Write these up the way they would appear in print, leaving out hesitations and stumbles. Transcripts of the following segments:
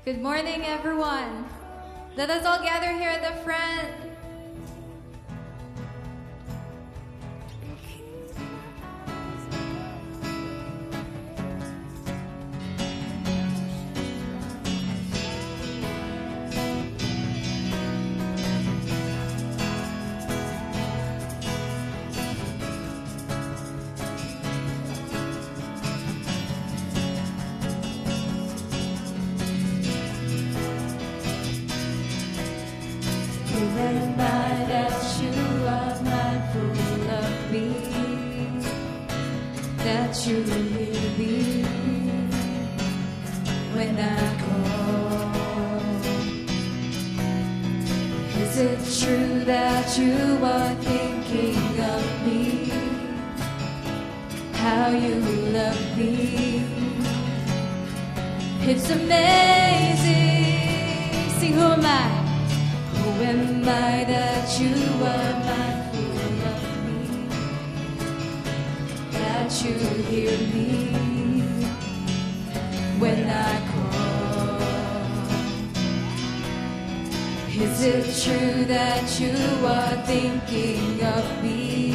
Good morning, everyone. Let us all gather here at the front. That you hear me when I call. Is it true that you are thinking of me? How you love me? It's amazing. Sing, who am I? Who am I that you are mindful of me? That you hear me when I call. Is it true that you are thinking of me?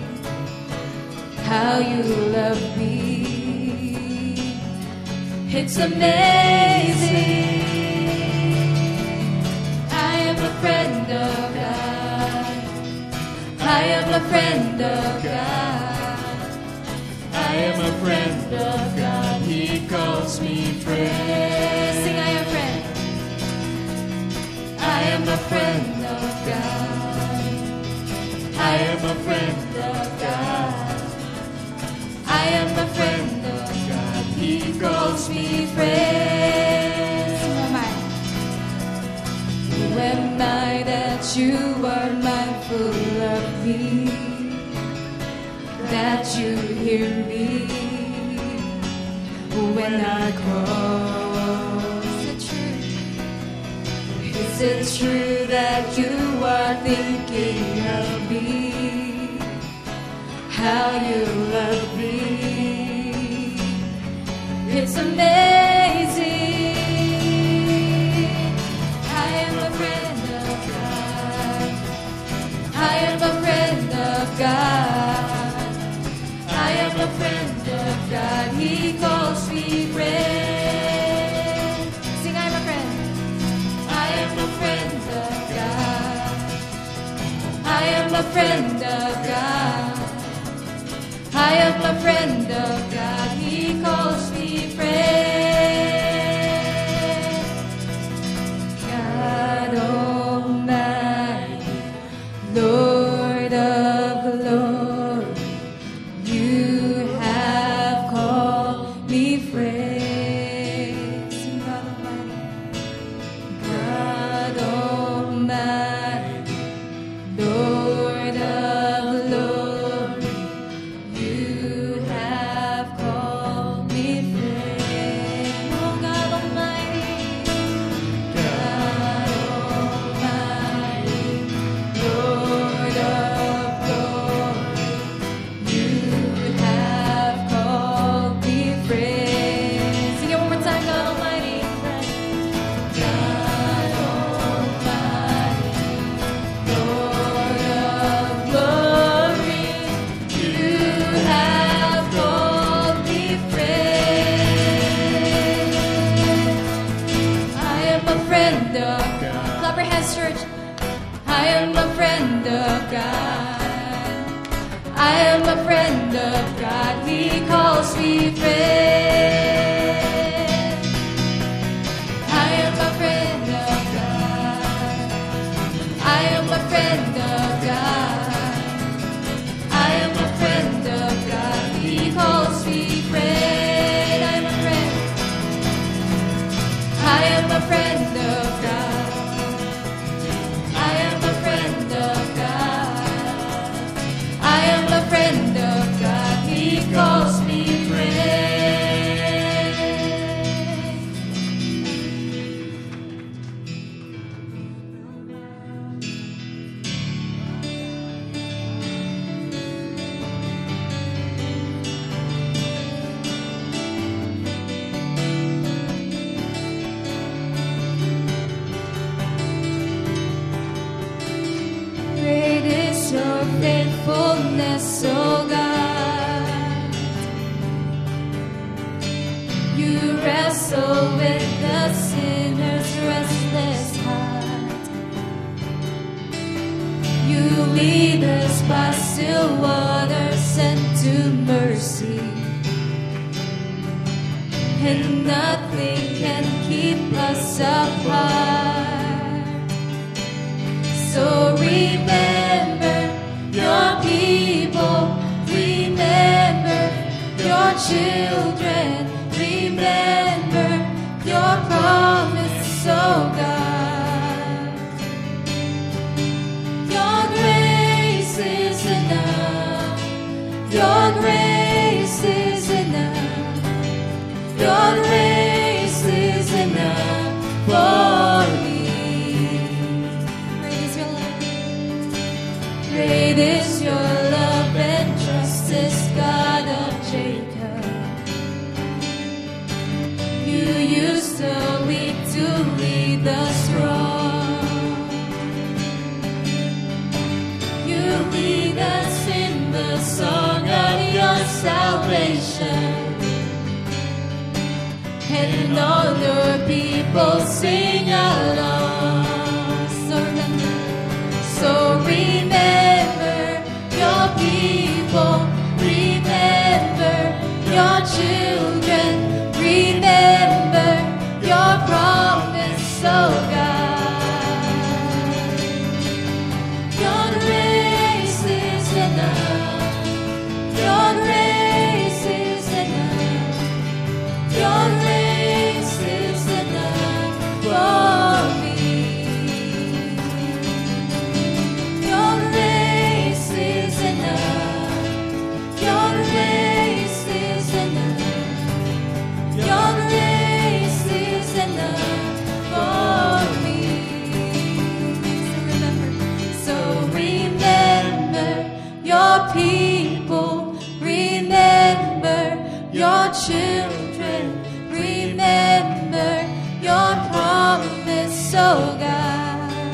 How you love me? It's amazing. I am a friend of God. I am a friend of God. I am a friend of God. He calls me friend. Sing, I am a friend. I am a friend of God. I am a friend of God. I am a friend of God. He calls me friend. Who am I that you are mindful of me? That you hear me when I call. Is it true that you are thinking of me? How you love me? It's amazing. I am a friend of God. I am a friend of God. I am a friend of God. He calls me friend. Sing, I am a friend. I am a friend of God. I am a friend of God. I am a friend of God. He calls me friend. God Almighty, Lord of glory, you have called me friend. Sing, God Almighty, God Almighty, Lord of glory, you have called me friend. Oh, God Almighty, God Almighty, Lord of glory, you have called me friend. Sing it one more time, God Almighty. God Almighty, Lord of glory, you have called me friend. I am a friend of God. Clap your hands, church. I am a friend of God. I am a friend of God. He calls me friend. I am a friend of God. I am a friend of God. I am a friend of God. He calls me friend. I am a friend. I am a friend of God. I am a friend of God. I am a friend of God. He calls me friend. your faithfulness, oh God. You wrestle with the sinner's restless heart. You lead us by still waters sent to mercy, and nothing can keep us apart. So remember your people, remember your children, remember your promise, oh God. Your grace is enough, your grace is enough, your grace is enough for me. Great is your love and justice, God of Jacob. You used the weak to lead the strong. You lead us in the song of your salvation, and all your people sing along. So remember your people, remember your children, remember your promise, oh God. Your grace is enough, your grace is enough, your grace is enough for me. People, remember your children, remember your promise, oh God.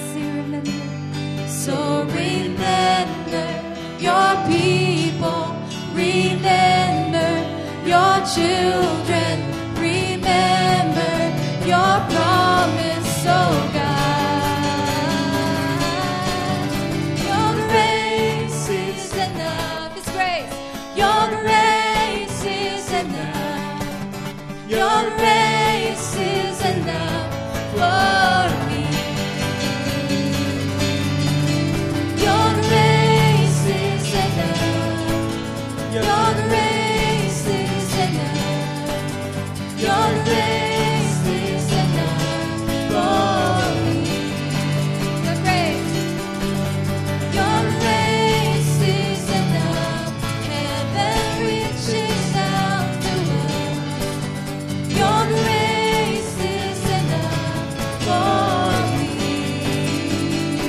So remember your people, remember your children, remember your promise, oh God. Your grace is enough for me. Your grace is enough. Your grace is enough. Your grace is enough for me. Your grace is enough. Heaven reaches out to us. Your grace is enough for me.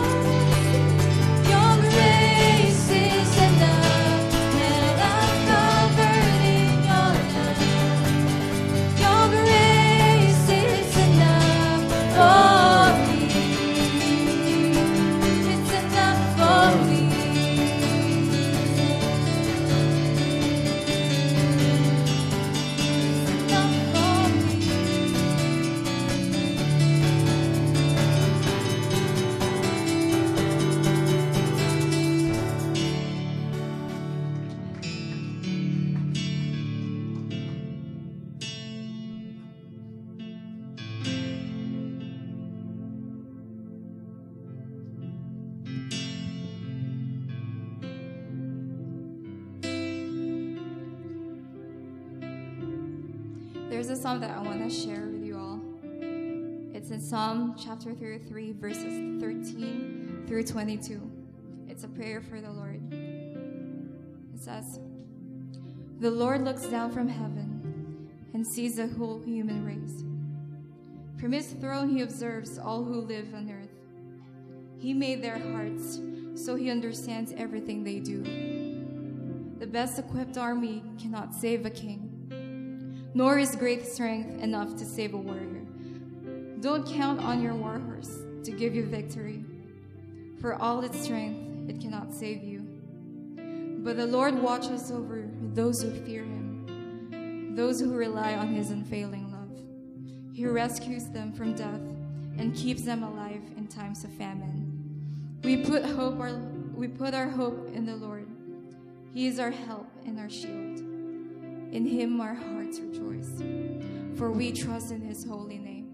Your grace is enough, and I'm covered in your love. Your grace is enough for me. It's enough for me. There's a song that I want to share with you all. It's in Psalm chapter 33, verses 13 through 22. It's a prayer for the Lord. It says, "The Lord looks down from heaven and sees the whole human race. From his throne he observes all who live on earth. He made their hearts, so he understands everything they do. The best equipped army cannot save a king, nor is great strength enough to save a warrior. Don't count on your war horse to give you victory, for all its strength it cannot save you. But the Lord watches over those who fear him, those who rely on his unfailing love. He rescues them from death and keeps them alive in times of famine. We put our hope in the Lord. He is our help and our shield. In him our hearts rejoice, for we trust in his holy name.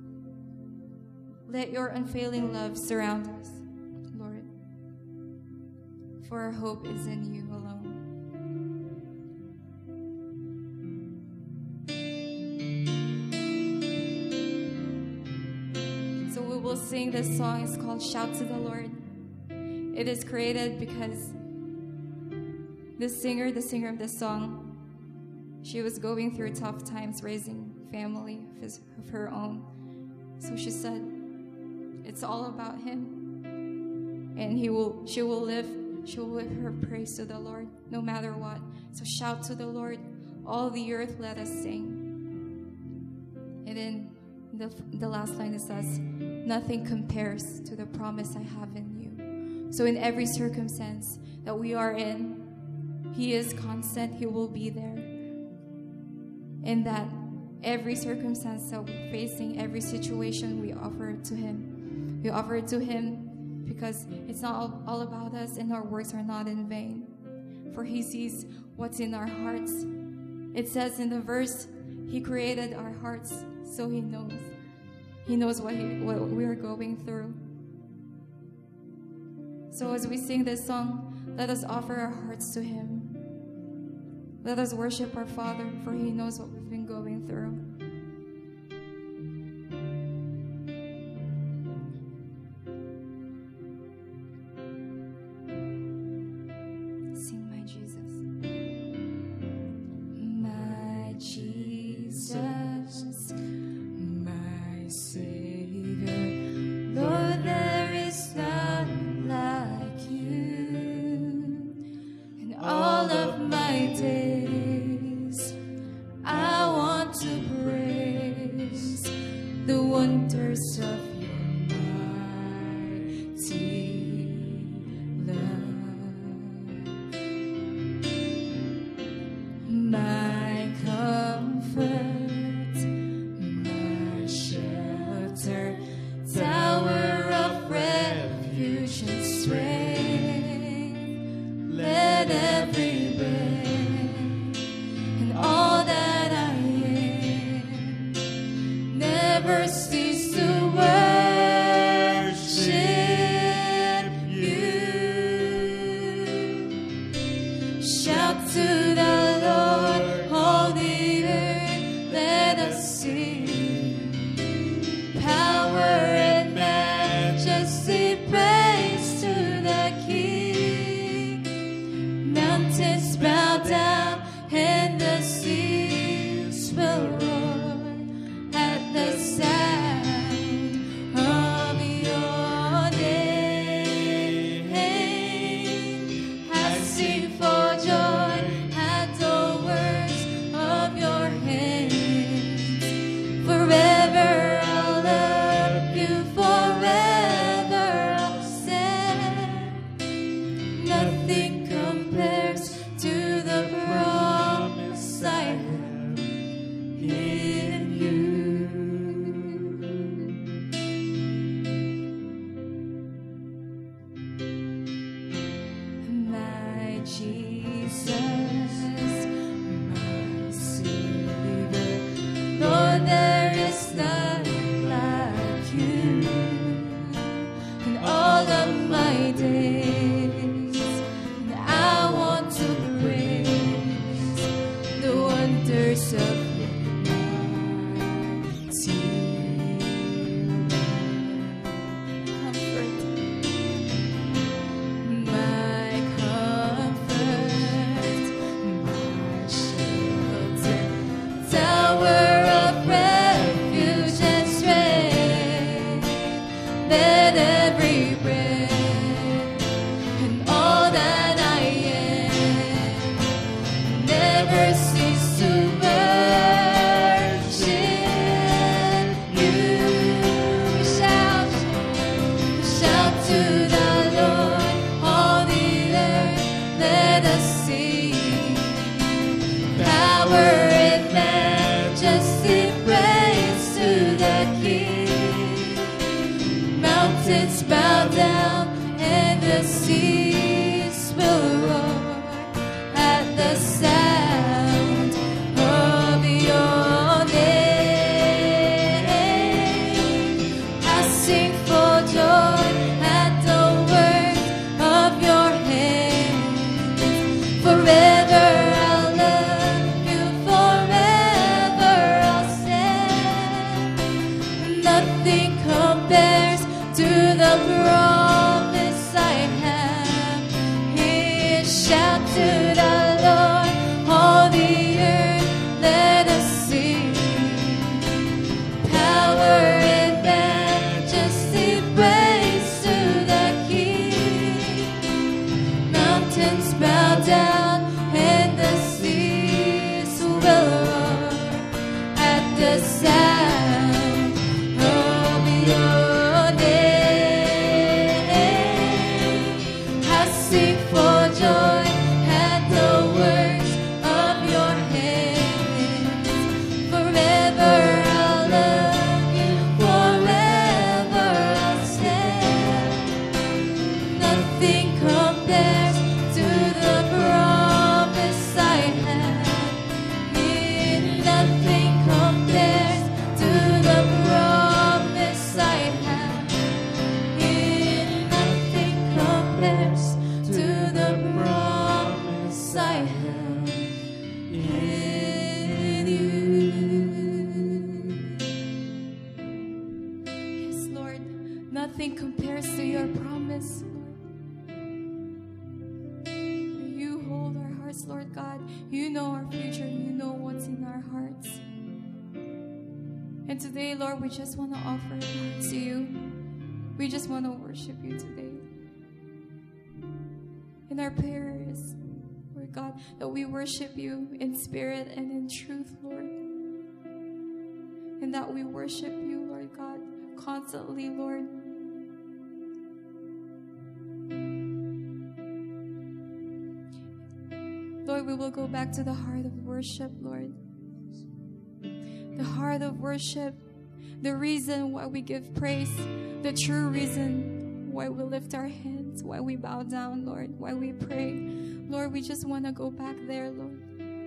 Let your unfailing love surround us, Lord, for our hope is in you alone. So we will sing this song. It's called Shout to the Lord. It is created because the singer of this song, she was going through tough times raising family of her own. So she said, it's all about him. And she will live her praise to the Lord no matter what. So shout to the Lord, all the earth, let us sing. And then the last line, it says, nothing compares to the promise I have in you. So in every circumstance that we are in, he is constant. He will be there. In that every circumstance that we're facing, every situation, we offer it to him. We offer it to him because it's not all about us, and our works are not in vain. For he sees what's in our hearts. It says in the verse, he created our hearts, so he knows. He knows what we are going through. So as we sing this song, let us offer our hearts to him. Let us worship our Father, for he knows what we've been going through. Sing, my Jesus. My Jesus, my Savior, Lord, there is none like you. In all of my days, I want to praise the wonders of your mighty love. My comfort, my shelter, tower of refuge and strength. Let every breath and all that I am never cease to worship you. Shout to the Lord, all the earth, let us sing. Power and majesty, praise to the King. Mountains bow down and the seas will roar at the sound of your name. I sing for joy at the words of your hands. Forever I'll love you, forever I'll stand. Nothing compares to the promise I have in you. My Jesus, my Savior, Lord, there is none like you. In all of my days, I want to praise the wonders of your mighty comfort. My comfort, the seas will roar at the sound of your name. I sing for joy at the work of your hands. Forever I'll love you, forever I'll stand. Nothing compares to the promise I have. Here shout to the Lord, all the earth, let us sing. Power and majesty, praise to the King. Mountains bow down and the seas will roar at the sound of your name. I sing for joy at the works of your hands. Forever I'll love you, forever I'll stand. Nothing compares to the promise I have. Nothing compares to the promise I have. Nothing compares to the promise I have in you. Yes, Lord, nothing compares to your promise, Lord. You hold our hearts, Lord God. You know our future. You know what's in our hearts. And today, Lord, we just want to offer it to you. We just want to worship you today. And our prayer is, Lord God, that we worship you in spirit and in truth, Lord. And that we worship you, Lord God, constantly, Lord. Lord, we will go back to the heart of worship, Lord. The heart of worship, the reason why we give praise, the true reason why we lift our hands, why we bow down, Lord, why we pray. Lord, we just want to go back there, Lord.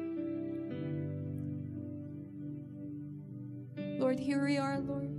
Lord, here we are, Lord.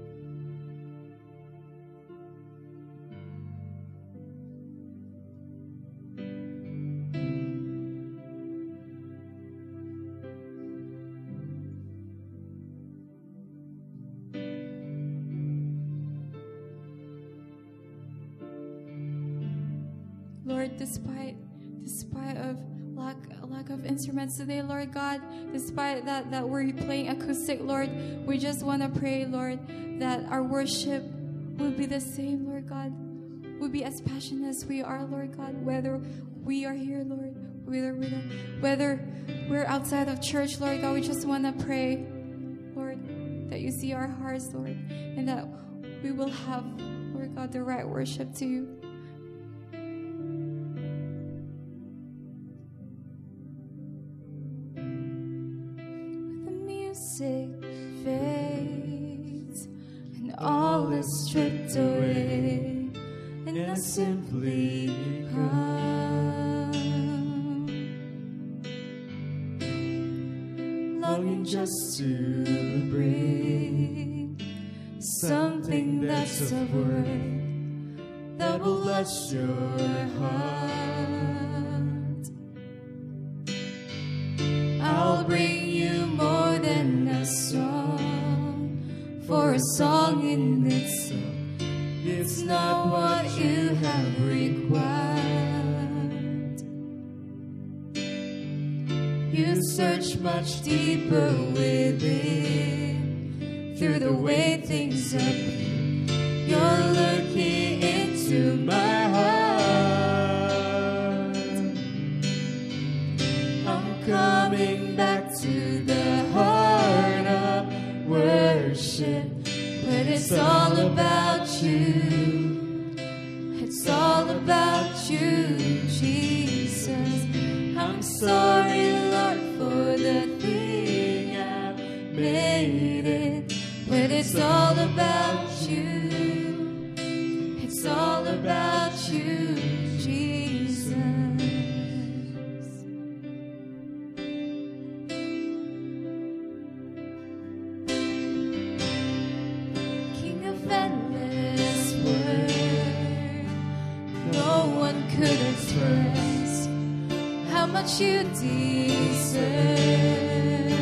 Lord, despite of lack of instruments today, Lord God, despite that we're playing acoustic, Lord, we just want to pray, Lord, that our worship will be the same, Lord God, will be as passionate as we are, Lord God, whether we are here, Lord, whether we're outside of church, Lord God. We just want to pray, Lord, that you see our hearts, Lord, and that we will have, Lord God, the right worship to you. Fades and all is stripped away, and I simply come, longing just to bring something that's of worth that will bless your heart. I'll bring you more than a song, for a song in itself, it's not what you have required. You search much deeper within, through the way things appear. You're looking into my heart. I'm coming back to the heart of worship, but it's all about you. It's all about you, Jesus. I'm sorry, Lord, for the thing I've made it, but it's all about you. It's all about you. no one could express how much you deserve.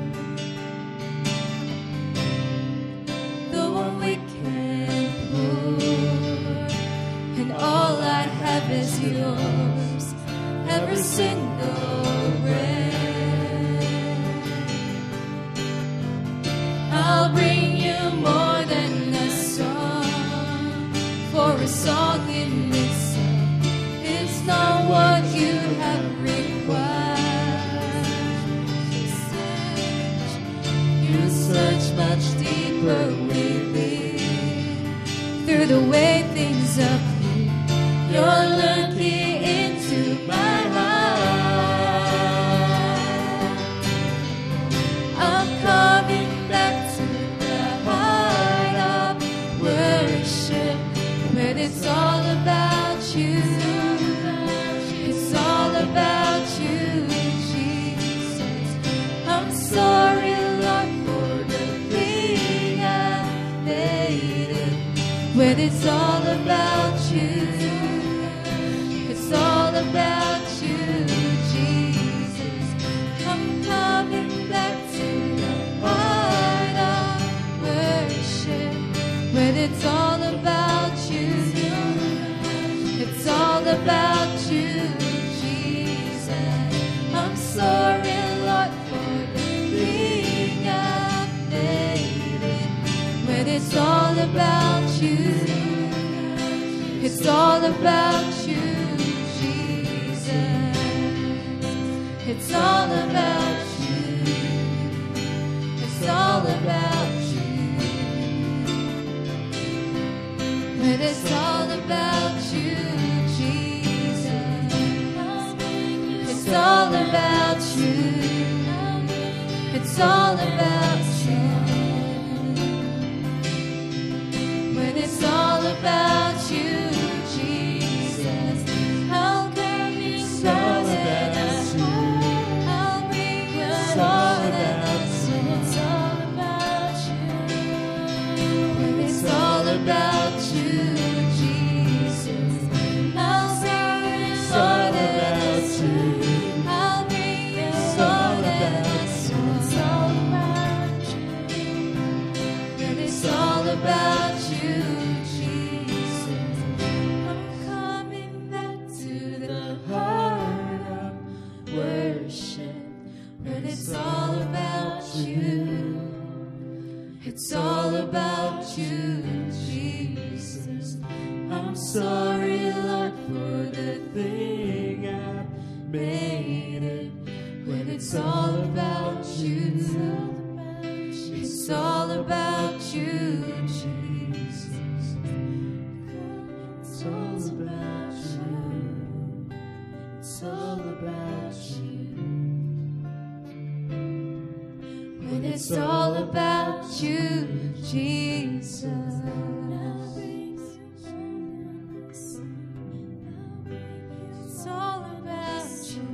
The one we can pour, and all I have is yours, every single breath. I'll bring you more than a song, for a song in itself is not what you have required. You search much deeper within, through the way things appear. You're looking into my heart. I'm coming back to the heart of worship, when it's all about you. It's all about you, Jesus. I'm sorry, Lord, for the thing I made, when it's all about you. It's all about you, Jesus. I'm coming back to the heart of worship, when it's all about you. It's all about you, Jesus. I'm sorry, Lord, for the thing I made, when it's all about you. It's all about you, Jesus. It's all about you. It's all about you. When it's all about you, Jesus. It's all about you. It's all about you. When it's all about you, Jesus, I'll come in more than a song. I'll bring you more than a song. It's all about you. When it's all about you, Jesus, I'll bring you more than a song. I'll bring you more than a song. It's all about you. When it's all about you, Jesus, I'm coming back to the heart of worship, when it's all about you. It's all about you, Jesus. I'm sorry, Lord, for the thing I made it, when it's all about you. It's all about you, Jesus. It's all about you. It's all about you. When it's all about you, Jesus. It's all about you.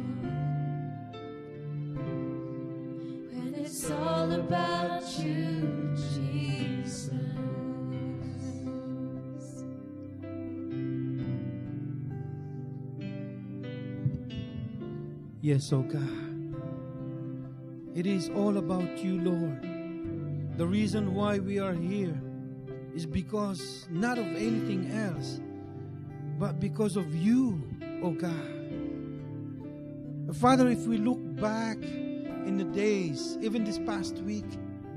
When it's all about you, Jesus. Yes, oh God. It is all about you, Lord. The reason why we are here is because not of anything else, but because of you, oh God. Father, if we look back in the days, even this past week,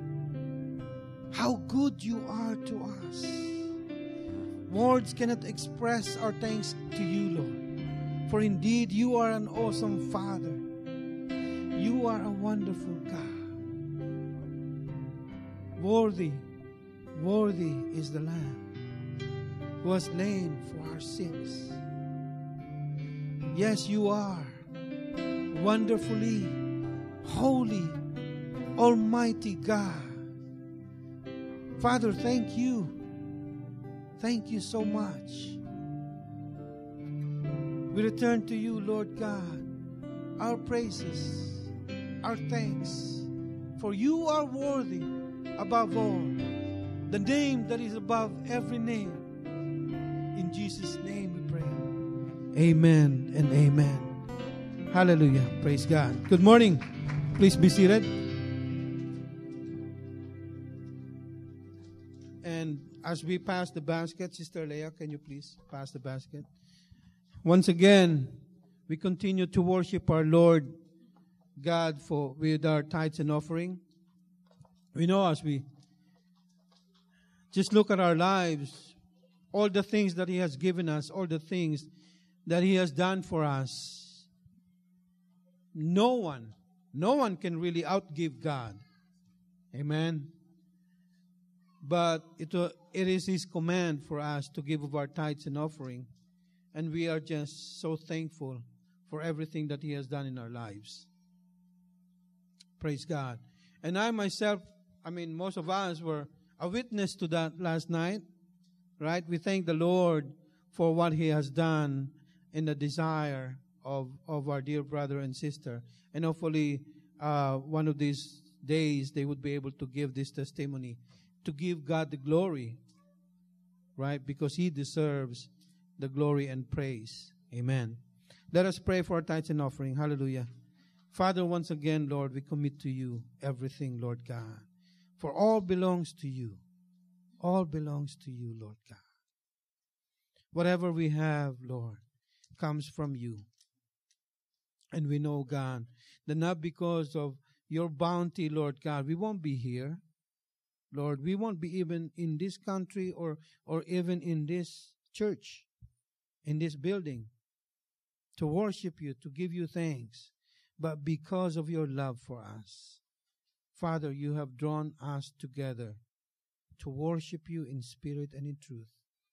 how good you are to us. Words cannot express our thanks to you, Lord. For indeed, you are an awesome Father. You are a wonderful God. Worthy, worthy is the Lamb who was slain for our sins. Yes, you are wonderfully holy, almighty God. Father, thank you. Thank you so much. We return to you, Lord God, our praises, our thanks, for you are worthy above all, the name that is above every name. In Jesus' name we pray. Amen and amen. Hallelujah. Praise God. Good morning. Please be seated. And as we pass the basket, Sister Leah, can you please pass the basket? Once again, we continue to worship our Lord God with our tithes and offering. We know as we just look at our lives, all the things that He has given us, all the things that He has done for us, no one can really outgive God. Amen. But it is His command for us to give of our tithes and offering. And we are just so thankful for everything that He has done in our lives. Praise God. And I myself, most of us were a witness to that last night. Right? We thank the Lord for what He has done in the desire of our dear brother and sister. And hopefully, one of these days, they would be able to give this testimony, to give God the glory, right? Because He deserves the glory and praise. Amen. Let us pray for our tithes and offering. Hallelujah. Father, once again, Lord, we commit to You everything, Lord God. For all belongs to You. All belongs to You, Lord God. Whatever we have, Lord, comes from You. And we know, God, that not because of Your bounty, Lord God, we won't be here. Lord, we won't be even in this country or even in this church, in this building, to worship You, to give You thanks, but because of Your love for us. Father, You have drawn us together to worship You in spirit and in truth.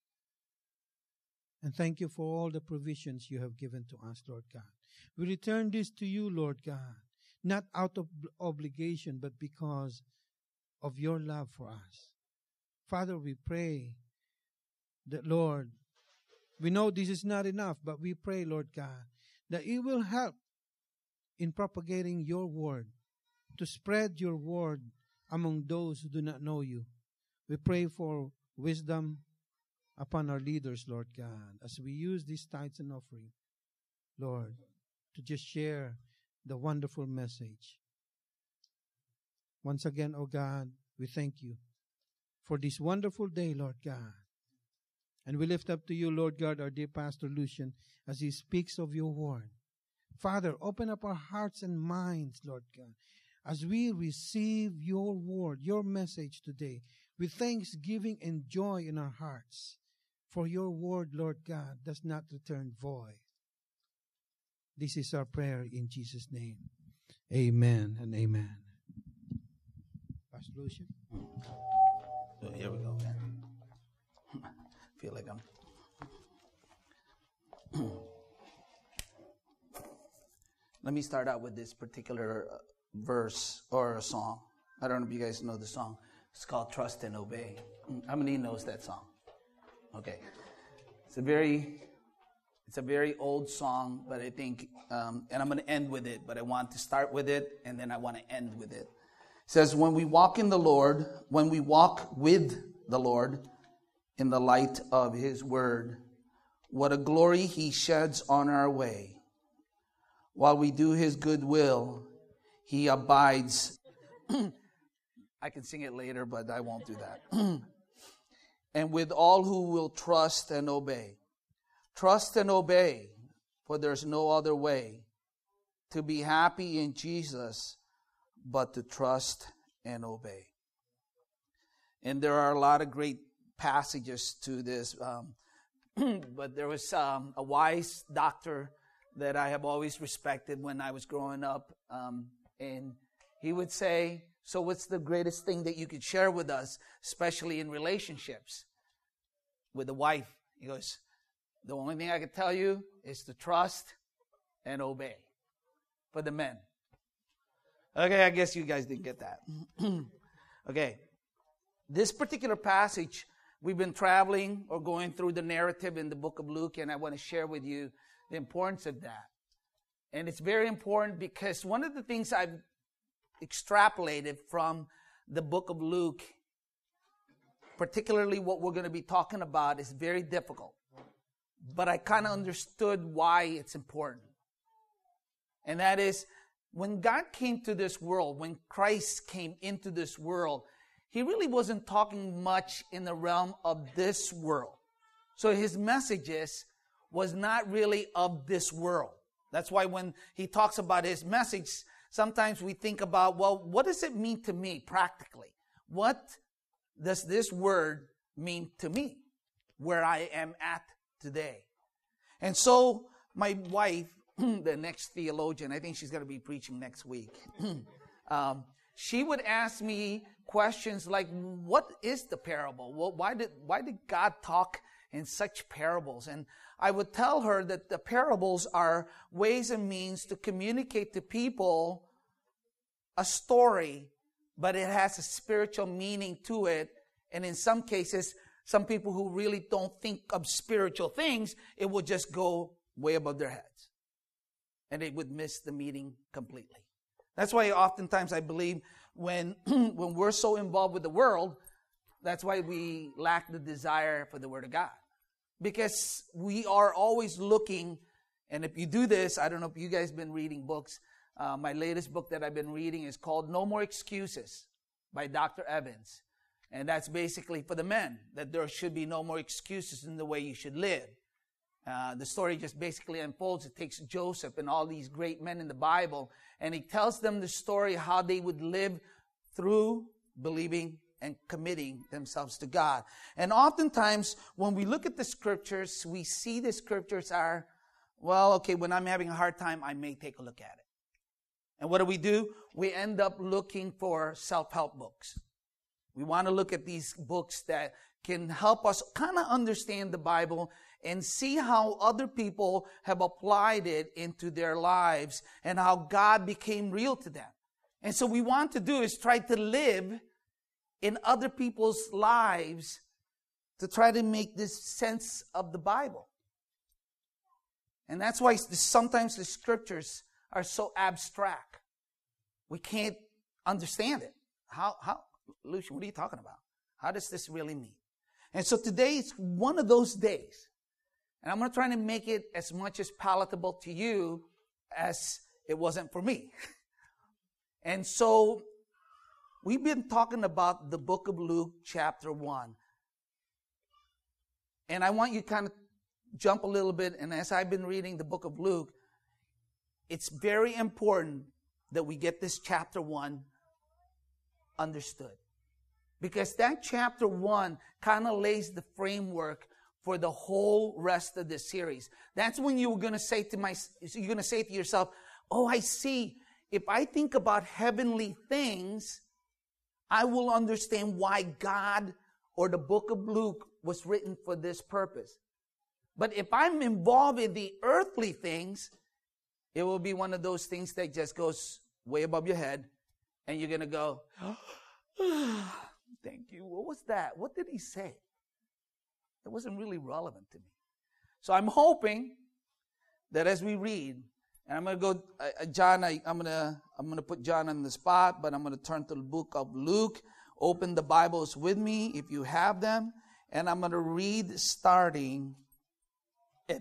And thank You for all the provisions You have given to us, Lord God. We return this to You, Lord God, not out of obligation, but because of Your love for us. Father, we pray that, Lord, we know this is not enough, but we pray, Lord God, that You will help in propagating Your word, to spread Your word among those who do not know You. We pray for wisdom upon our leaders, Lord God, as we use these tithes and offering, Lord, to just share the wonderful message. Once again, oh God, we thank You for this wonderful day, Lord God. And we lift up to You, Lord God, our dear Pastor Lucian, as he speaks of Your word. Father, open up our hearts and minds, Lord God, as we receive Your word, Your message today, with thanksgiving and joy in our hearts. For Your word, Lord God, does not return void. This is our prayer in Jesus' name. Amen and amen. Pastor Lucian. So here we go, man. I feel like I'm... Let me start out with this particular verse or a song. I don't know if you guys know the song. It's called Trust and Obey. How many knows that song? Okay. It's a very old song, but I think, and I'm going to end with it, but I want to start with it, and then I want to end with it. It says, when we walk with the Lord in the light of His word, what a glory He sheds on our way. While we do His good will, He abides. I can sing it later, but I won't do that. And with all who will trust and obey. Trust and obey, for there's no other way to be happy in Jesus but to trust and obey. And there are a lot of great passages to this, but there was a wise doctor that I have always respected when I was growing up, and he would say, so what's the greatest thing that you could share with us, especially in relationships with a wife? He goes, the only thing I can tell you is to trust and obey. For the men. Okay, I guess you guys didn't get that. Okay. This particular passage, we've been traveling or going through the narrative in the book of Luke, and I want to share with you the importance of that. And it's very important because one of the things I've extrapolated from the book of Luke, particularly what we're going to be talking about, is very difficult. but I kind of understood why it's important. And that is, when God came to this world, when Christ came into this world, He really wasn't talking much in the realm of this world. So His messages was not really of this world. That's why when He talks about His message, sometimes we think about, well, what does it mean to me practically? What does this word mean to me where I am at today? And so my wife, the next theologian, I think she's going to be preaching next week. She would ask me questions like, what is the parable? Well, why did God talk in such parables? And I would tell her that the parables are ways and means to communicate to people a story, but it has a spiritual meaning to it. And in some cases, some people who really don't think of spiritual things, it will just go way above their heads. And they would miss the meaning completely. That's why oftentimes I believe when we're so involved with the world, that's why we lack the desire for the Word of God. Because we are always looking, and if you do this, I don't know if you guys have been reading books. My latest book that I've been reading is called No More Excuses by Dr. Evans. And that's basically for the men, that there should be no more excuses in the way you should live. The story just basically unfolds. It takes Joseph and all these great men in the Bible, and he tells them the story how they would live through believing and committing themselves to God. And oftentimes, when we look at the scriptures, we see the scriptures are, well, okay, when I'm having a hard time, I may take a look at it. And what do? We end up looking for self-help books. We want to look at these books that can help us kind of understand the Bible and see how other people have applied it into their lives and how God became real to them. And so we want to do is try to live in other people's lives to try to make this sense of the Bible. And that's why sometimes the scriptures are so abstract. We can't understand it. How, Lucian, what are you talking about? How does this really mean? And so today is one of those days. And I'm going to try to make it as much as palatable to you as it wasn't for me. And so we've been talking about the book of Luke, chapter 1. And I want you to kind of jump a little bit. And as I've been reading the book of Luke, it's very important that we get this chapter 1 understood. Because that chapter 1 kind of lays the framework for the whole rest of the series. That's when you're going to say to yourself, oh, I see. If I think about heavenly things, I will understand why God or the book of Luke was written for this purpose. But if I'm involved in the earthly things, it will be one of those things that just goes way above your head, and you're going to go, thank you. What was that? What did he say? It wasn't really relevant to me. So I'm hoping that as we read, and I'm going to go, John, I'm going to put John on the spot, but I'm going to turn to the book of Luke. Open the Bibles with me if you have them, and I'm going to read starting at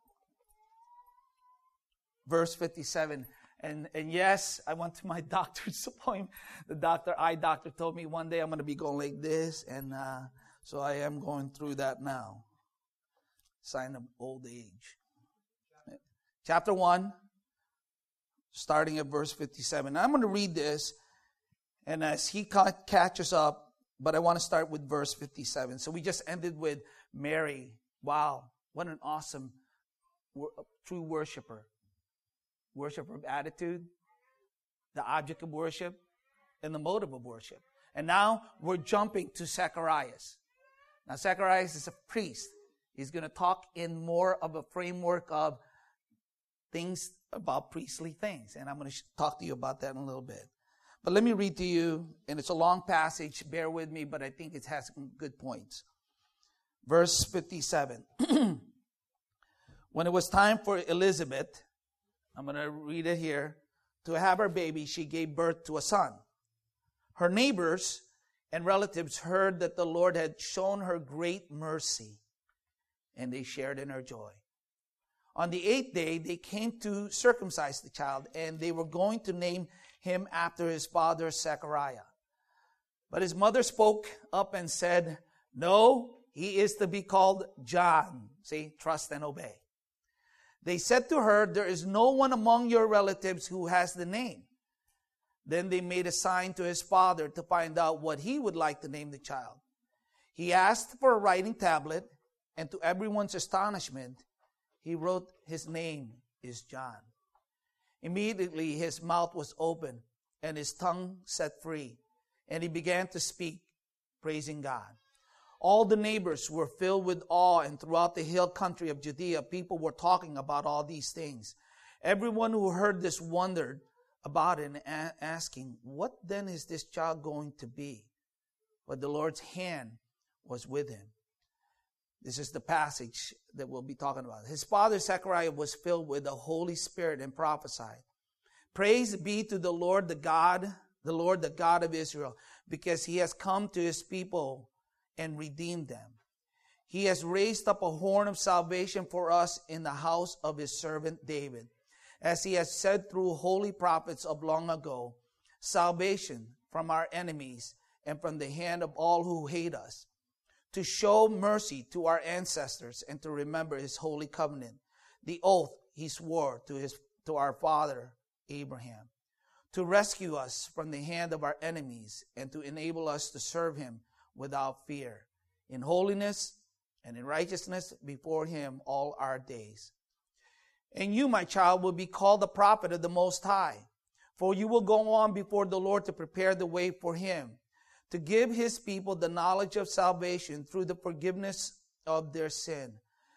verse 57. And yes, I went to my doctor's appointment. The eye doctor told me one day I'm going to be going like this. And so I am going through that now. Sign of old age. Chapter 1, starting at verse 57. I'm going to read this. And as he catches up, but I want to start with verse 57. So we just ended with Mary. Wow, what an awesome, true worshiper. Worship of attitude, the object of worship, and the motive of worship. And now we're jumping to Zacharias. Now Zacharias is a priest. He's going to talk in more of a framework of things about priestly things. And I'm going to talk to you about that in a little bit. But let me read to you, and it's a long passage. Bear with me, but I think it has some good points. Verse 57. When it was time for Elizabeth, I'm going to read it here, to have her baby, she gave birth to a son. Her neighbors and relatives heard that the Lord had shown her great mercy, and they shared in her joy. On the 8th day, they came to circumcise the child, and they were going to name him after his father Zechariah. But his mother spoke up and said, "No, he is to be called John." See, trust and obey. They said to her, "There is no one among your relatives who has the name." Then they made a sign to his father to find out what he would like to name the child. He asked for a writing tablet, and to everyone's astonishment, he wrote, "His name is John." Immediately his mouth was open and his tongue set free, and he began to speak, praising God. All the neighbors were filled with awe, and throughout the hill country of Judea, people were talking about all these things. Everyone who heard this wondered about it and asking, "What then is this child going to be?" But the Lord's hand was with him. This is the passage that we'll be talking about. His father Zechariah was filled with the Holy Spirit and prophesied, "Praise be to the Lord, the God of Israel, because he has come to his people and redeemed them. He has raised up a horn of salvation for us in the house of his servant David, as he has said through holy prophets of long ago, salvation from our enemies and from the hand of all who hate us, to show mercy to our ancestors and to remember his holy covenant, the oath he swore to our father Abraham, to rescue us from the hand of our enemies and to enable us to serve him without fear, in holiness and in righteousness before him all our days. And you, my child, will be called the prophet of the Most High, for you will go on before the Lord to prepare the way for him, to give his people the knowledge of salvation through the forgiveness of their sin,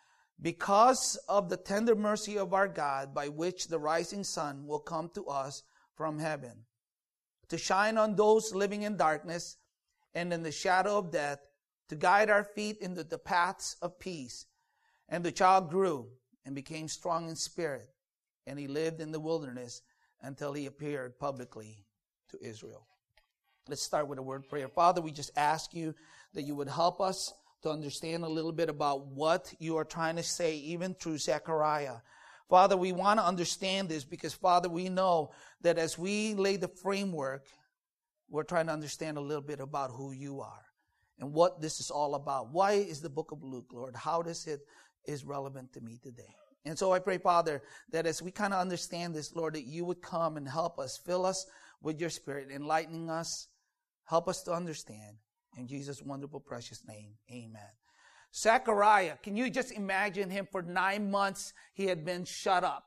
because of the tender mercy of our God, by which the rising sun will come to us from heaven, to shine on those living in darkness and in the shadow of death, to guide our feet into the paths of peace." And the child grew and became strong in spirit, and he lived in the wilderness until he appeared publicly to Israel. Let's start with a word of prayer. Father, we just ask you that you would help us to understand a little bit about what you are trying to say, even through Zechariah. Father, we want to understand this because, Father, we know that as we lay the framework, we're trying to understand a little bit about who you are and what this is all about. Why is the book of Luke, Lord? How does it is relevant to me today? And so I pray, Father, that as we kind of understand this, Lord, that you would come and help us, fill us with your Spirit, enlightening us, help us to understand. In Jesus' wonderful, precious name, amen. Zechariah, can you just imagine him for 9 months? He had been shut up.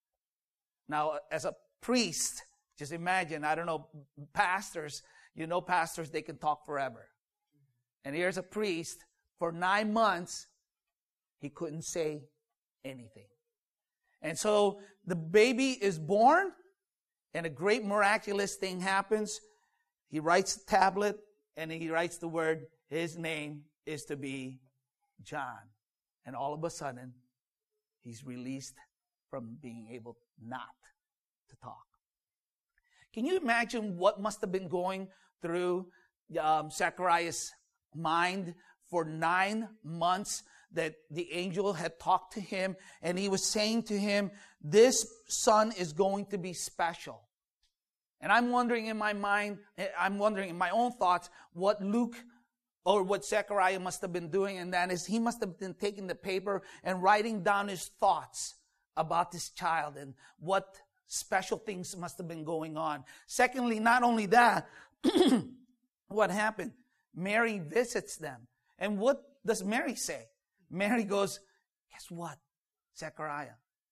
Now, as a priest, just imagine, I don't know, pastors, pastors, they can talk forever. And here's a priest, for 9 months, he couldn't say anything. And so the baby is born, and a great miraculous thing happens. He writes a tablet, and he writes the word, his name is to be John. And all of a sudden, he's released from being able not to talk. Can you imagine what must have been going through Zechariah's mind for 9 months, that the angel had talked to him and he was saying to him, this son is going to be special. And I'm wondering in my mind, I'm wondering in my own thoughts, what Luke or what Zechariah must have been doing, and that is he must have been taking the paper and writing down his thoughts about this child and what special things must have been going on. Secondly, not only that, what happened? Mary visits them. And what does Mary say? Mary goes, guess what, Zechariah?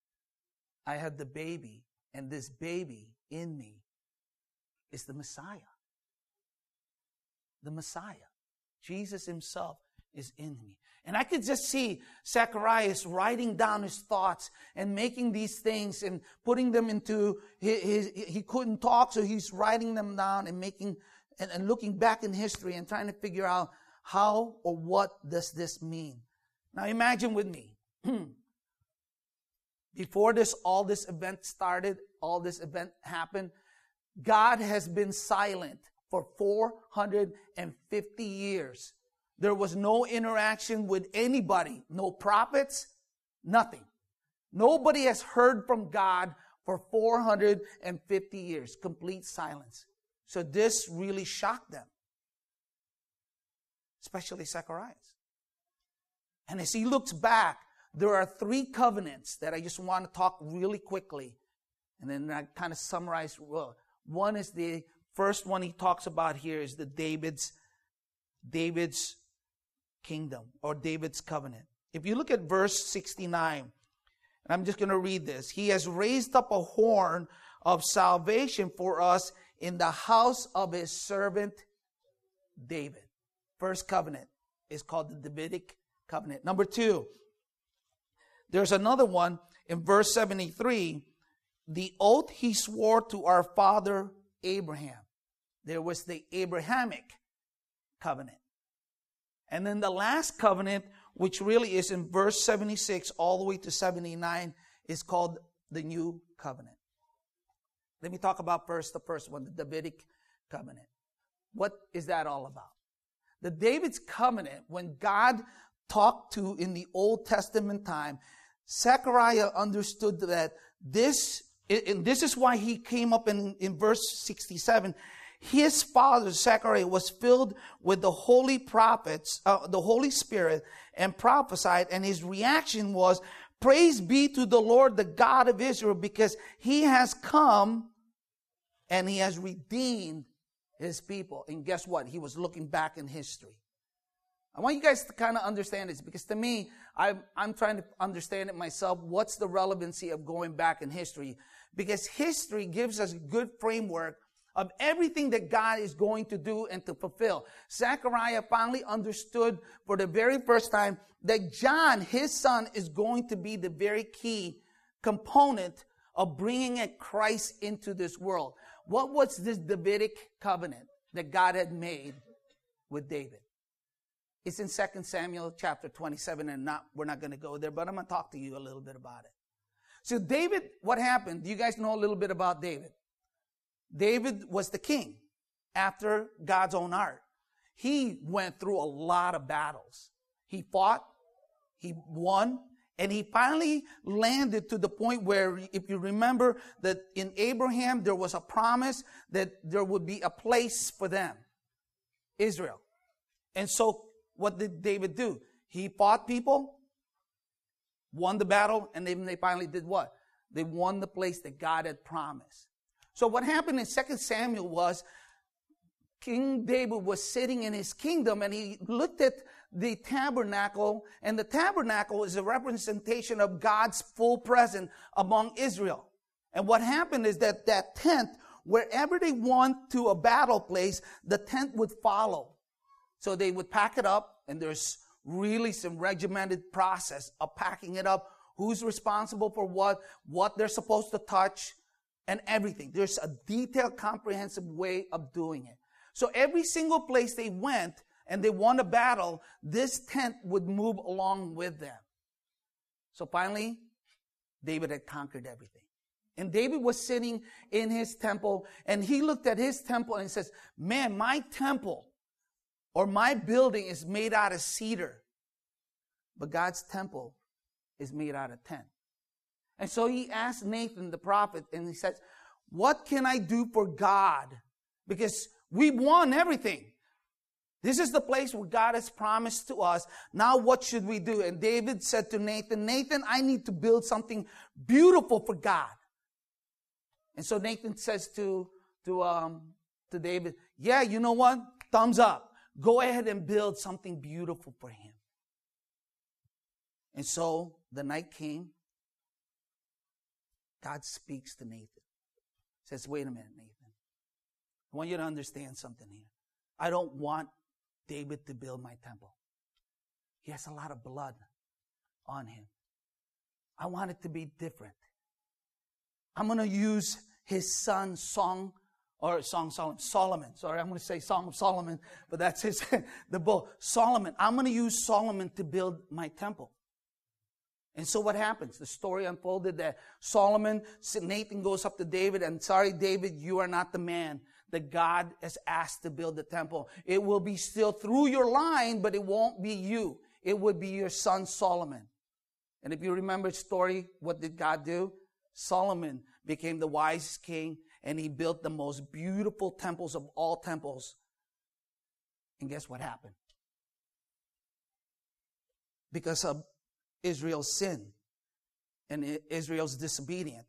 I had the baby, and this baby in me is the Messiah. The Messiah. Jesus himself is in me. And I could just see Zacharias writing down his thoughts and making these things and putting them into he couldn't talk, so he's writing them down and making and looking back in history and trying to figure out how or what does this mean. Now imagine with me, before all this event started, all this event happened, God has been silent for 450 years. There was no interaction with anybody, no prophets, nothing. Nobody has heard from God for 450 years. Complete silence. So this really shocked them. Especially Zacharias. And as he looks back, there are 3 covenants that I just want to talk really quickly. And then I kind of summarize. Well, one is the first one he talks about here is the David's kingdom or David's covenant. If you look at verse 69, and I'm just going to read this. He has raised up a horn of salvation for us in the house of his servant David. First covenant is called the Davidic covenant. Number 2, there's another one in verse 73. The oath he swore to our father Abraham. There was the Abrahamic covenant. And then the last covenant, which really is in verse 76 all the way to 79, is called the New Covenant. Let me talk about first the first one, the Davidic covenant. What is that all about? The David's covenant, when God talked to in the Old Testament time, Zechariah understood that this is why he came up in verse 67. His father, Zechariah, was filled with the holy prophets, the Holy Spirit, and prophesied. And his reaction was, praise be to the Lord, the God of Israel, because he has come and he has redeemed his people. And guess what? He was looking back in history. I want you guys to kind of understand this, because to me, I'm trying to understand it myself. What's the relevancy of going back in history? Because history gives us a good framework of everything that God is going to do and to fulfill. Zechariah finally understood for the very first time that John, his son, is going to be the very key component of bringing a Christ into this world. What was this Davidic covenant that God had made with David? It's in 2 Samuel chapter 27, and we're not going to go there, but I'm going to talk to you a little bit about it. So David, what happened? Do you guys know a little bit about David? David was the king after God's own heart. He went through a lot of battles. He fought, he won, and he finally landed to the point where, if you remember, that in Abraham there was a promise that there would be a place for them, Israel. And so what did David do? He fought people, won the battle, and then they finally did what? They won the place that God had promised. So what happened in 2 Samuel was King David was sitting in his kingdom, and he looked at the tabernacle, and the tabernacle is a representation of God's full presence among Israel. And what happened is that tent, wherever they went to a battle place, the tent would follow. So they would pack it up, and there's really some regimented process of packing it up. Who's responsible for what they're supposed to touch, and everything. There's a detailed, comprehensive way of doing it. So every single place they went and they won a battle, this tent would move along with them. So finally, David had conquered everything. And David was sitting in his temple, and he looked at his temple and he says, man, my temple or my building is made out of cedar, but God's temple is made out of tent. And so he asked Nathan the prophet, and he says, what can I do for God? Because we won everything. This is the place where God has promised to us. Now what should we do? And David said to Nathan, I need to build something beautiful for God. And so Nathan says to David, yeah, you know what? Thumbs up. Go ahead and build something beautiful for him. And so the night came. God speaks to Nathan. Says, wait a minute, Nathan. I want you to understand something here. I don't want David to build my temple. He has a lot of blood on him. I want it to be different. I'm going to use his son, Solomon. Sorry, I'm going to say Song of Solomon, but that's the book. Solomon. I'm going to use Solomon to build my temple. And so what happens? The story unfolded that Nathan goes up to David and, sorry, David, you are not the man that God has asked to build the temple. It will be still through your line, but it won't be you. It would be your son Solomon. And if you remember the story, what did God do? Solomon became the wisest king, and he built the most beautiful temples of all temples. And guess what happened? Because of Israel's sin and Israel's disobedience,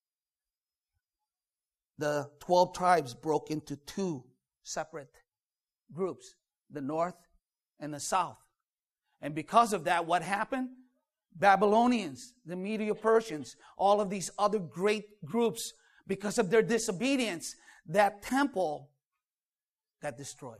the 12 tribes broke into 2 separate groups, the north and the south. And because of that, what happened? Babylonians, the Medo-Persians, all of these other great groups, because of their disobedience, that temple got destroyed.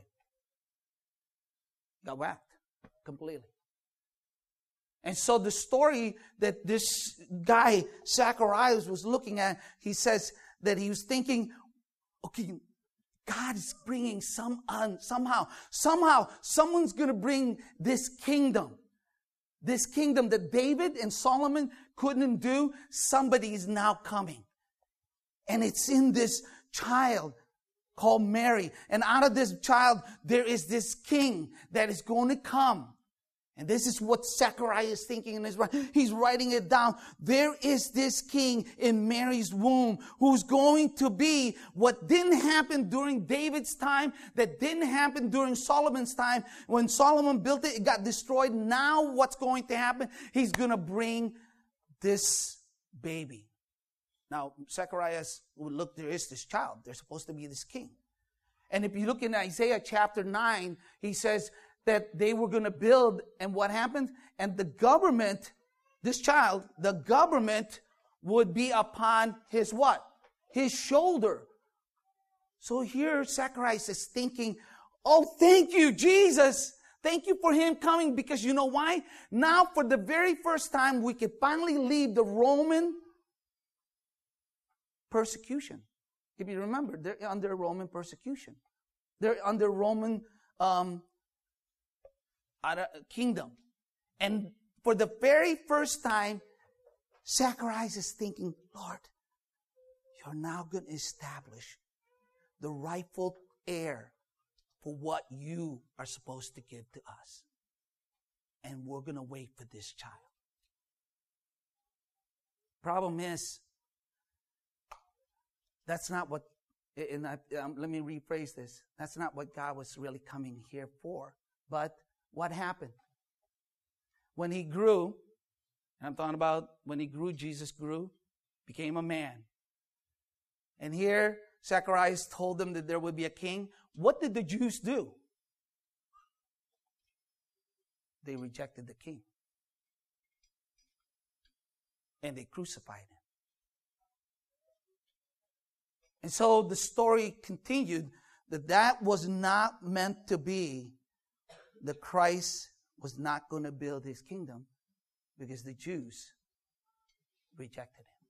Got whacked completely. And so the story that this guy, Zacharias, was looking at, he says that he was thinking, okay, God is bringing somehow, someone's going to bring this kingdom that David and Solomon couldn't do. Somebody is now coming. And it's in this child called Mary. And out of this child, there is this king that is going to come. And this is what Zechariah is thinking in his mind. He's writing it down. There is this king in Mary's womb who's going to be what didn't happen during David's time, that didn't happen during Solomon's time. When Solomon built it, it got destroyed. Now what's going to happen? He's going to bring this baby. Now, Zechariah would look, there is this child. There's supposed to be this king. And if you look in Isaiah chapter 9, he says that they were going to build, and what happened? And the government, this child, the government would be upon his what? His shoulder. So here Zacharias is thinking, oh, thank you, Jesus. Thank you for him coming, because you know why? Now, for the very first time, we can finally leave the Roman persecution. If you remember, they're under Roman persecution. They're under Roman kingdom. And for the very first time, Zacharias is thinking, Lord, you're now going to establish the rightful heir for what you are supposed to give to us. And we're going to wait for this child. Problem is, that's not what, and let me rephrase this. That's not what God was really coming here for. But what happened? When he grew, and I'm talking about when he grew, Jesus grew, became a man. And here, Zacharias told them that there would be a king. What did the Jews do? They rejected the king. And they crucified him. And so the story continued that was not meant to be, that Christ was not going to build his kingdom because the Jews rejected him.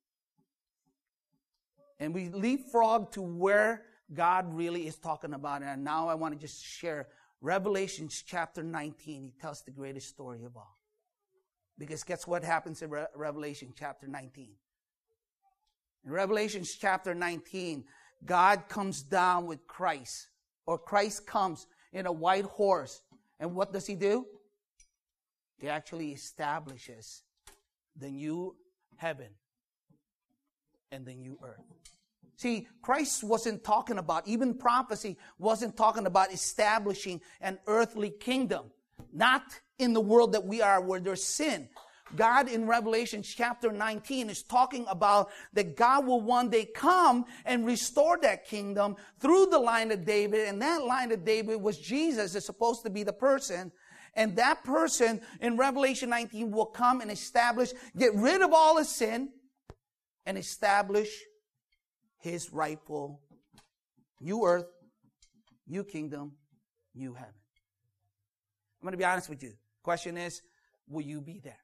And we leapfrog to where God really is talking about it. And now I want to just share Revelation chapter 19. He tells the greatest story of all. Because guess what happens in Revelation chapter 19? In Revelation chapter 19, God comes down with Christ, or Christ comes in a white horse. And what does he do? He actually establishes the new heaven and the new earth. See, Christ wasn't talking about, even prophecy wasn't talking about establishing an earthly kingdom. Not in the world that we are where there's sin. God in Revelation chapter 19 is talking about that God will one day come and restore that kingdom through the line of David. And that line of David was Jesus, is supposed to be the person. And that person in Revelation 19 will come and establish, get rid of all his sin and establish his rightful new earth, new kingdom, new heaven. I'm going to be honest with you. Question is, will you be there?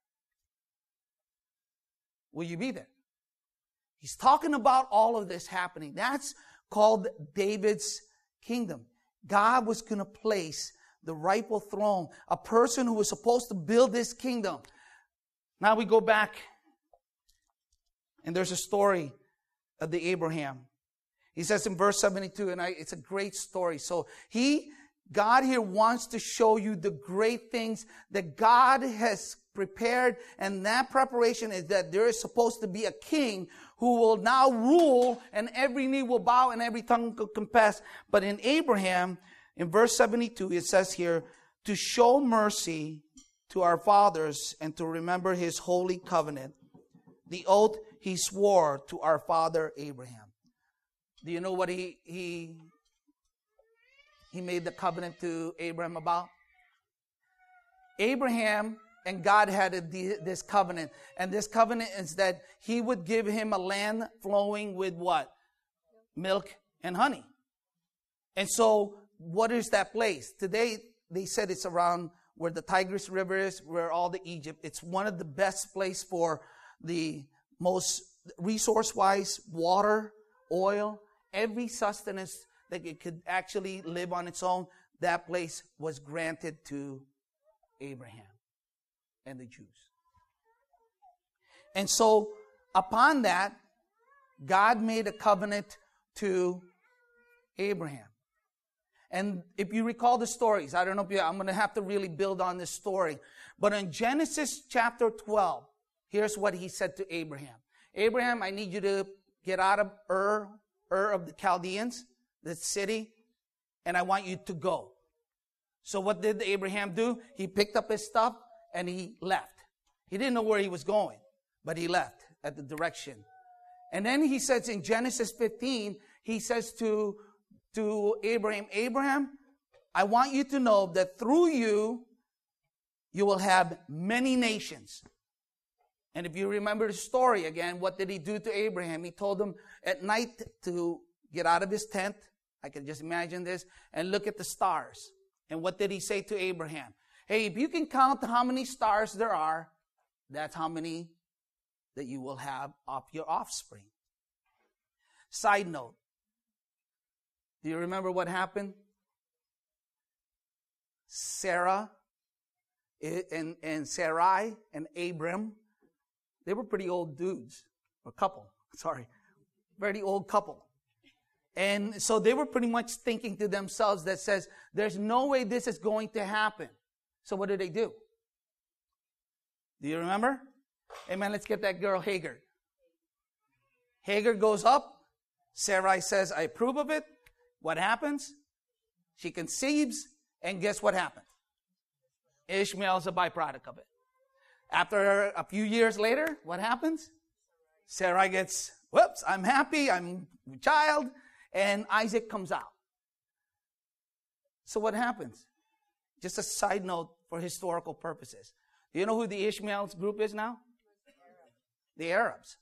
Will you be there? He's talking about all of this happening. That's called David's kingdom. God was going to place the rightful throne, a person who was supposed to build this kingdom. Now we go back, and there's a story of the Abraham. He says in verse 72, and it's a great story. So God here wants to show you the great things that God has prepared. And that preparation is that there is supposed to be a king who will now rule, and every knee will bow and every tongue will confess. But in Abraham, in verse 72, it says here, to show mercy to our fathers and to remember his holy covenant, the oath he swore to our father Abraham. Do you know what he made the covenant to Abraham about? Abraham and God had this covenant. And this covenant is that he would give him a land flowing with what? Milk and honey. And so, what is that place? Today, they said it's around where the Tigris River is, where all the Egypt. It's one of the best place for the most resource-wise, water, oil, every sustenance that it could actually live on its own. That place was granted to Abraham and the Jews. And so, upon that, God made a covenant to Abraham. And if you recall the stories, I don't know if I'm going to have to really build on this story. But in Genesis chapter 12, here's what he said to Abraham. Abraham, I need you to get out of Ur of the Chaldeans, the city, and I want you to go. So what did Abraham do? He picked up his stuff and he left. He didn't know where he was going, but he left at the direction. And then he says in Genesis 15, he says to Abraham, I want you to know that through you will have many nations. And if you remember the story again, what did he do to Abraham? He told him at night to get out of his tent. I can just imagine this, and look at the stars. And what did he say to Abraham? Hey, if you can count how many stars there are, that's how many that you will have of your offspring. Side note. Do you remember what happened? Sarah and Sarai and Abram, they were pretty old dudes. Or couple, sorry. Very old couple. And so they were pretty much thinking to themselves that says, there's no way this is going to happen. So what do? Do you remember? Amen, let's get that girl Hagar. Hagar goes up. Sarai says, I approve of it. What happens? She conceives, and guess what happens? Ishmael is a byproduct of it. After a few years later, what happens? Sarai gets, whoops, I'm happy, I'm a child, and Isaac comes out. So what happens? Just a side note for historical purposes. Do you know who the Ishmael's group is now? The Arabs.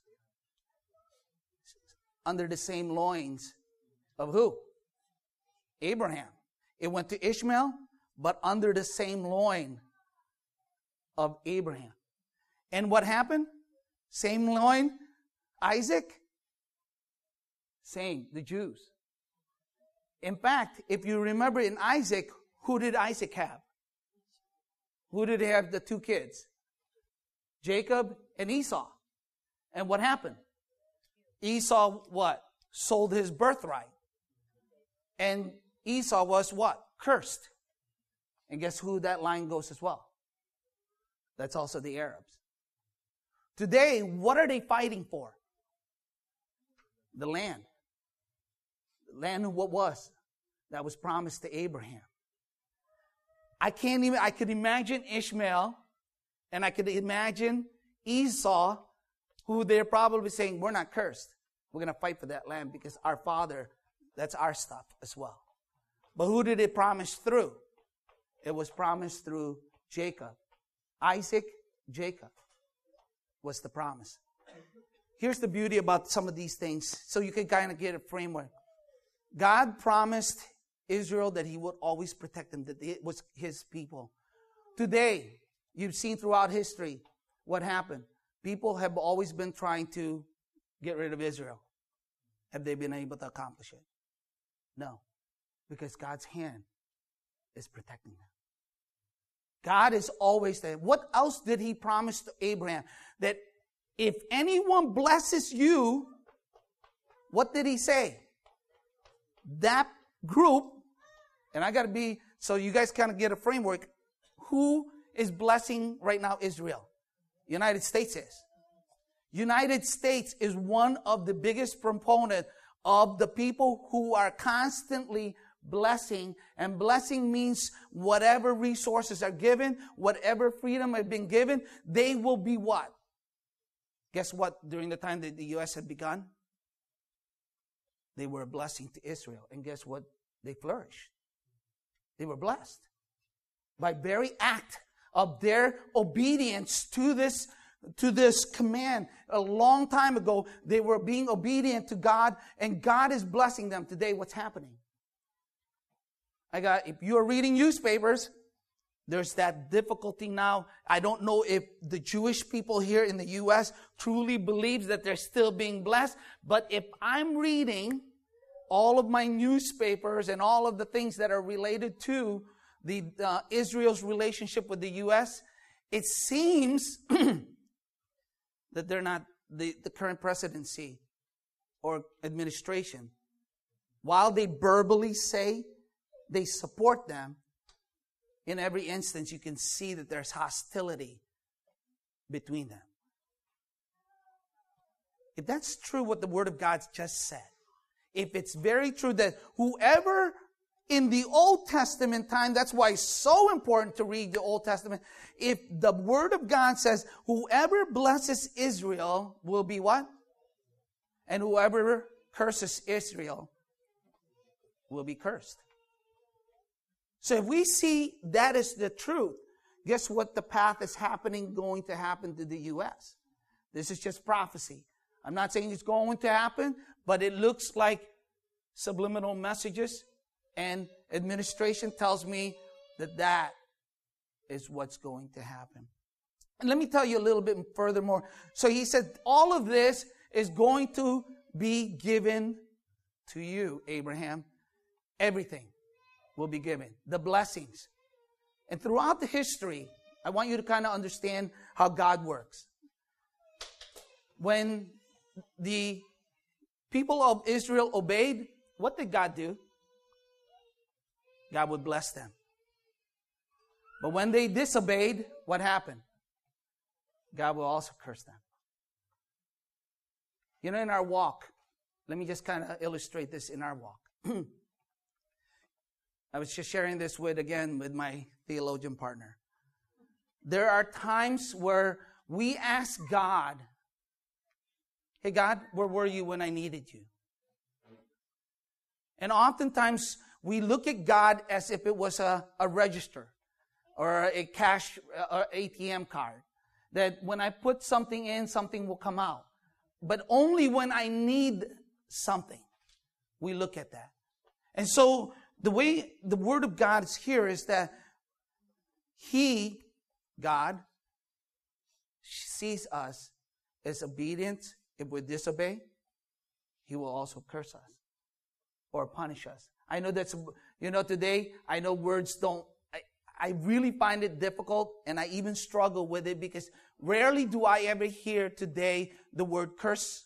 Under the same loins of who? Abraham. It went to Ishmael, but under the same loin of Abraham. And what happened? Same loin, Isaac. Same, the Jews. In fact, if you remember in Isaac, who did Isaac have? Who did he have the two kids? Jacob and Esau. And what happened? Esau what? Sold his birthright. And Esau was what? Cursed. And guess who that line goes as well? That's also the Arabs. Today, what are they fighting for? The land. The land, what was? That was promised to Abraham. I could imagine Ishmael, and I could imagine Esau, who they're probably saying, we're not cursed. We're going to fight for that land because our father, that's our stuff as well. But who did it promise through? It was promised through Jacob. Isaac, Jacob was the promise. Here's the beauty about some of these things, so you can kind of get a framework. God promised Israel that he would always protect them, that it was his people. Today, you've seen throughout history what happened. People have always been trying to get rid of Israel. Have they been able to accomplish it? No. Because God's hand is protecting them. God is always there. What else did he promise to Abraham? That if anyone blesses you, what did he say? That group, and I got to be So you guys kind of get a framework. Who is blessing right now Israel? United States is. United States is one of the biggest proponent of the people who are constantly blessing. And blessing means whatever resources are given, whatever freedom has been given, they will be what? Guess what? During the time that the U.S. had begun, they were a blessing to Israel. And guess what? They flourished. They were blessed by very act of their obedience to this command. A long time ago, they were being obedient to God, and God is blessing them. Today, what's happening? If you're reading newspapers, there's that difficulty now. I don't know if the Jewish people here in the U.S. truly believes that they're still being blessed, but if I'm reading all of my newspapers and all of the things that are related to the Israel's relationship with the U.S., it seems that they're not the current presidency or administration. While they verbally say they support them, in every instance you can see that there's hostility between them. If that's true what the Word of God just said, if it's very true that whoever in the Old Testament time, that's why it's so important to read the Old Testament. If the Word of God says, whoever blesses Israel will be what? And whoever curses Israel will be cursed. So if we see that is the truth, guess what the path is going to happen to the U.S.? This is just prophecy. I'm not saying it's going to happen, but it looks like subliminal messages, and administration tells me that is what's going to happen. And let me tell you a little bit furthermore. So he said, all of this is going to be given to you, Abraham. Everything will be given. The blessings. And throughout the history, I want you to kind of understand how God works. When the people of Israel obeyed, what did God do? God would bless them. But when they disobeyed, what happened? God will also curse them. You know, in our walk, let me just kind of illustrate this in our walk. I was just sharing this with my theologian partner. There are times where we ask God, hey God, where were you when I needed you? And oftentimes we look at God as if it was a register or a cash or ATM card. That when I put something in, something will come out. But only when I need something, we look at that. And so the way the Word of God is here is that God, sees us as obedient. If we disobey, He will also curse us or punish us. I know today, I know words I really find it difficult, and I even struggle with it because rarely do I ever hear today the word curse,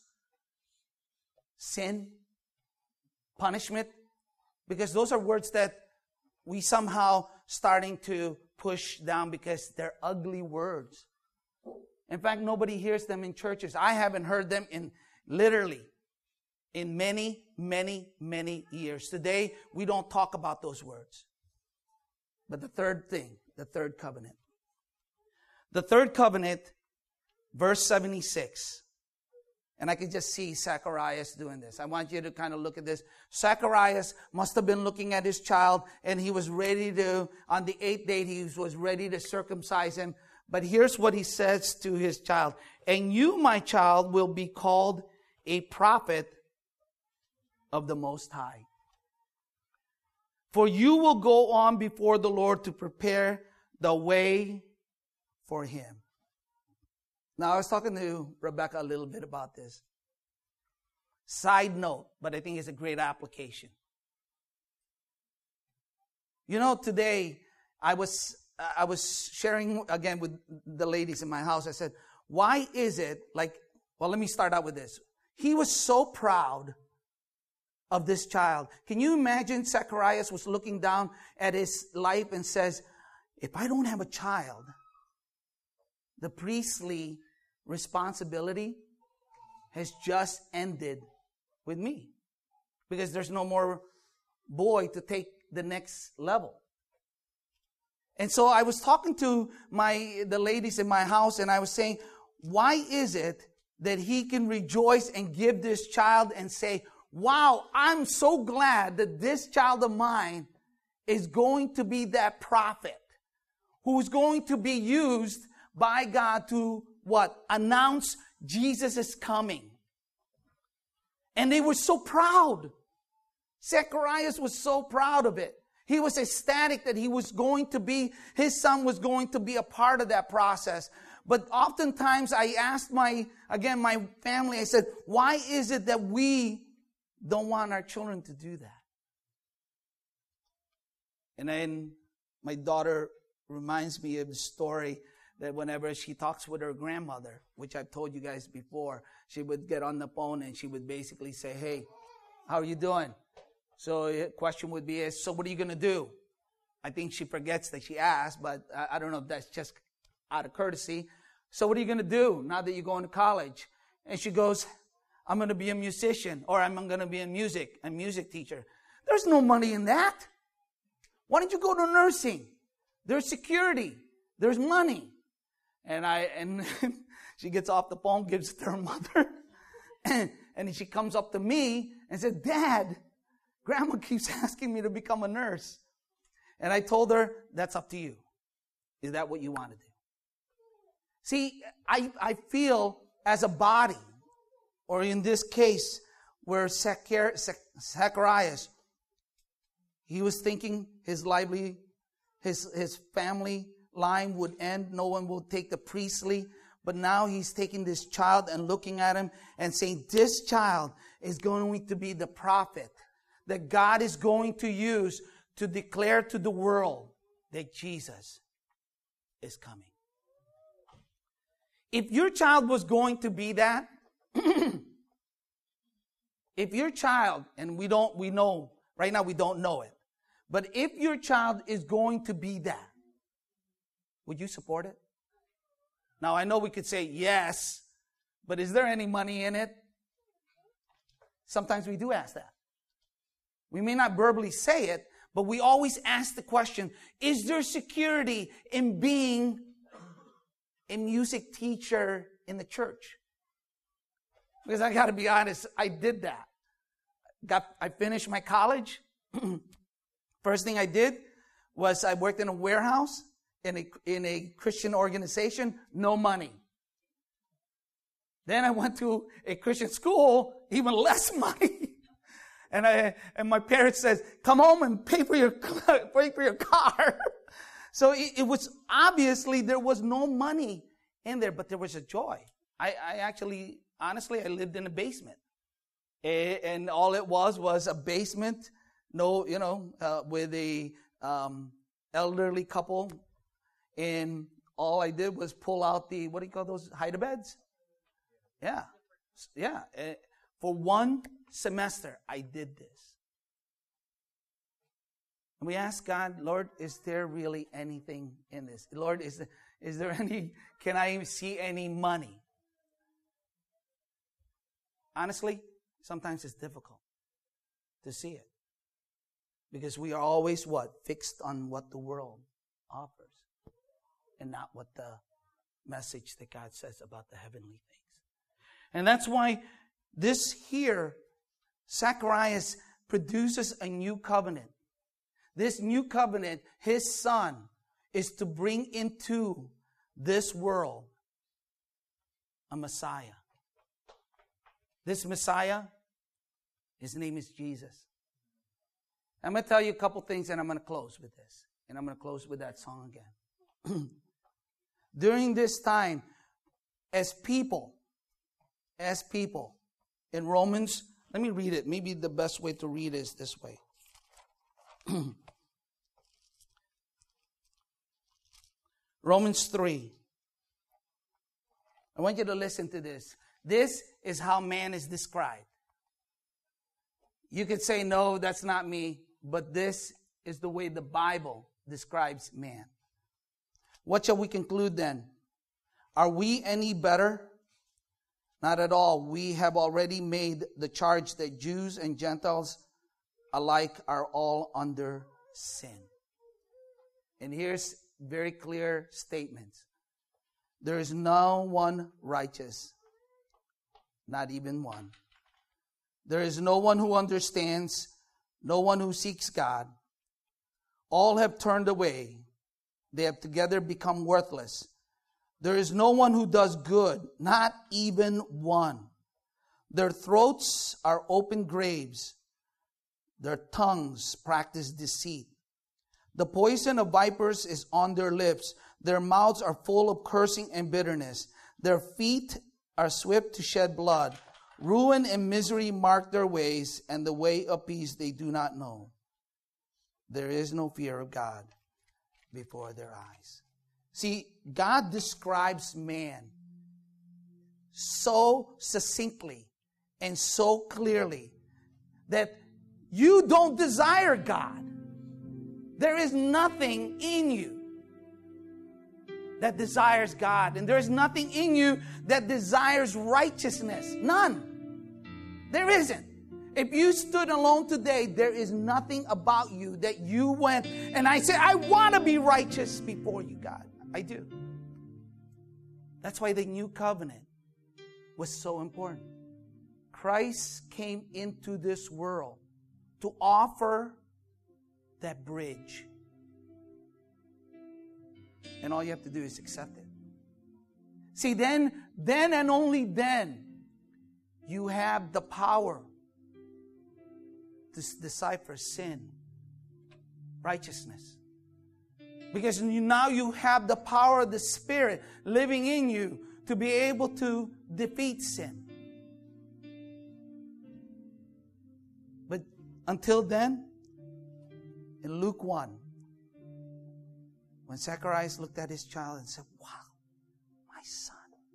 sin, punishment, because those are words that we somehow starting to push down because they're ugly words. In fact, nobody hears them in churches. I haven't heard them in many, many, many years. Today, we don't talk about those words. But the third covenant. The third covenant, verse 76. And I can just see Zacharias doing this. I want you to kind of look at this. Zacharias must have been looking at his child, and he was ready on the 8th day, he was ready to circumcise him. But here's what he says to his child. And you, my child, will be called a prophet of the Most High. For you will go on before the Lord to prepare the way for Him. Now, I was talking to Rebecca a little bit about this. Side note, but I think it's a great application. You know, today, I was sharing again with the ladies in my house. I said, why is it let me start out with this. He was so proud of this child. Can you imagine Zacharias was looking down at his life and says, if I don't have a child, the priestly responsibility has just ended with me. Because there's no more boy to take the next level. And so I was talking to the ladies in my house, and I was saying, why is it that he can rejoice and give this child and say, wow, I'm so glad that this child of mine is going to be that prophet who's going to be used by God to what? Announce Jesus is coming. And they were so proud. Zacharias was so proud of it. He was ecstatic that his son was going to be a part of that process. But oftentimes I asked my family, I said, why is it that we don't want our children to do that? And then my daughter reminds me of the story that whenever she talks with her grandmother, which I've told you guys before, she would get on the phone and she would basically say, hey, how are you doing? So the question would be, so what are you going to do? I think she forgets that she asked, but I don't know if that's just out of courtesy. So what are you going to do now that you're going to college? And she goes, I'm going to be a musician, or I'm going to be a music teacher. There's no money in that. Why don't you go to nursing? There's security. There's money. And she gets off the phone, gives it to her mother, and she comes up to me and says, Dad, Grandma keeps asking me to become a nurse. And I told her, that's up to you. Is that what you want to do? See, I feel as a body, or in this case, where Zacharias, he was thinking his family line would end. No one will take the priestly. But now he's taking this child and looking at him and saying, this child is going to be the prophet that God is going to use to declare to the world that Jesus is coming. If your child was going to be that, if your child, and we know, right now we don't know it, but if your child is going to be that, would you support it? Now I know we could say yes, but is there any money in it? Sometimes we do ask that. We may not verbally say it, but we always ask the question, is there security in being a music teacher in the church? Because I got to be honest, I did that. I finished my college. First thing I did was I worked in a warehouse in a Christian organization, no money. Then I went to a Christian school, even less money. And my parents said, come home and pay for your car. So it was obviously there was no money in there, but there was a joy. I actually, honestly, I lived in a basement. And all it was a basement, with a elderly couple. And all I did was pull out the, what do you call those, hide-a-beds? Yeah. Yeah. For one semester, I did this. And we asked God, Lord, is there really anything in this? Lord, is there any, can I see any money? Honestly, sometimes it's difficult to see it. Because we are always fixed on what the world offers. And not what the message that God says about the heavenly things. And that's why this here, Zacharias produces a new covenant. This new covenant, his son, is to bring into this world a Messiah. This Messiah, his name is Jesus. I'm going to tell you a couple things and I'm going to close with this. And I'm going to close with that song again. During this time, as people, in Romans, let me read it. Maybe the best way to read is this way. Romans 3. I want you to listen to this. This is how man is described. You could say, no, that's not me. But this is the way the Bible describes man. What shall we conclude then? Are we any better? Not at all. We have already made the charge that Jews and Gentiles alike are all under sin. And here's very clear statements. There is no one righteous, not even one. There is no one who understands, no one who seeks God. All have turned away. They have together become worthless. There is no one who does good, not even one. Their throats are open graves. Their tongues practice deceit. The poison of vipers is on their lips. Their mouths are full of cursing and bitterness. Their feet are swift to shed blood. Ruin and misery mark their ways, and the way of peace they do not know. There is no fear of God before their eyes. See, God describes man so succinctly and so clearly that you don't desire God. There is nothing in you that desires God. And there is nothing in you that desires righteousness. None. There isn't. If you stood alone today, there is nothing about you that you went and I said, I want to be righteous before you, God. I do. That's why the new covenant was so important. Christ came into this world to offer that bridge. And all you have to do is accept it. See, then and only then, you have the power to decipher sin, righteousness. Because now you have the power of the Spirit living in you to be able to defeat sin. But until then, in Luke 1, when Zacharias looked at his child and said, wow, my son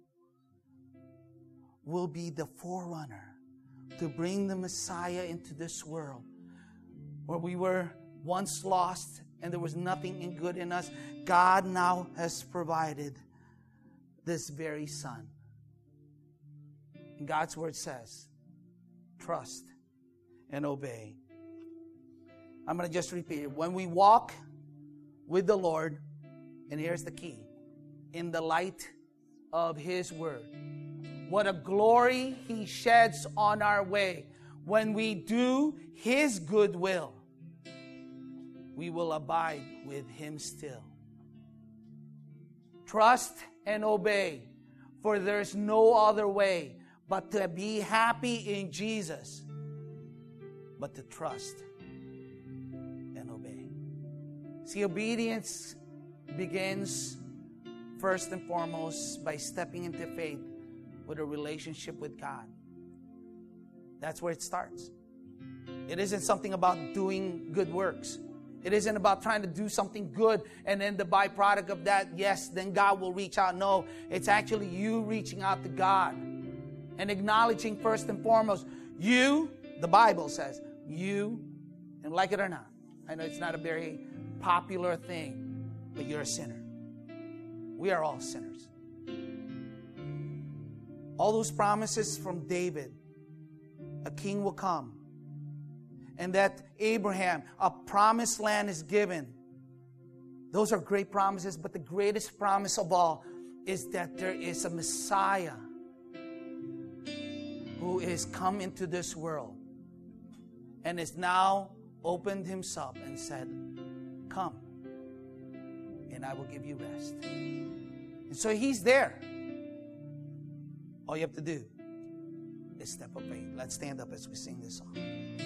will be the forerunner to bring the Messiah into this world, where we were once lost and there was nothing good in us. God now has provided this very Son. And God's word says, trust and obey. I'm going to just repeat it. When we walk with the Lord, and here's the key, in the light of His word, what a glory He sheds on our way. When we do His good will, we will abide with Him still. Trust and obey, for there's no other way but to be happy in Jesus, but to trust and obey. See, obedience begins first and foremost by stepping into faith with a relationship with God. That's where it starts. It isn't something about doing good works. It isn't about trying to do something good and then the byproduct of that, yes, then God will reach out. No, it's actually you reaching out to God and acknowledging first and foremost, you, the Bible says, you, and like it or not, I know it's not a very popular thing, but you're a sinner. We are all sinners. All those promises from David, a king will come, and that Abraham, a promised land is given. Those are great promises, but the greatest promise of all is that there is a Messiah who is come into this world and is now opened Himself and said, come, and I will give you rest. And so He's there. All you have to do is step of faith. Let's stand up as we sing this song.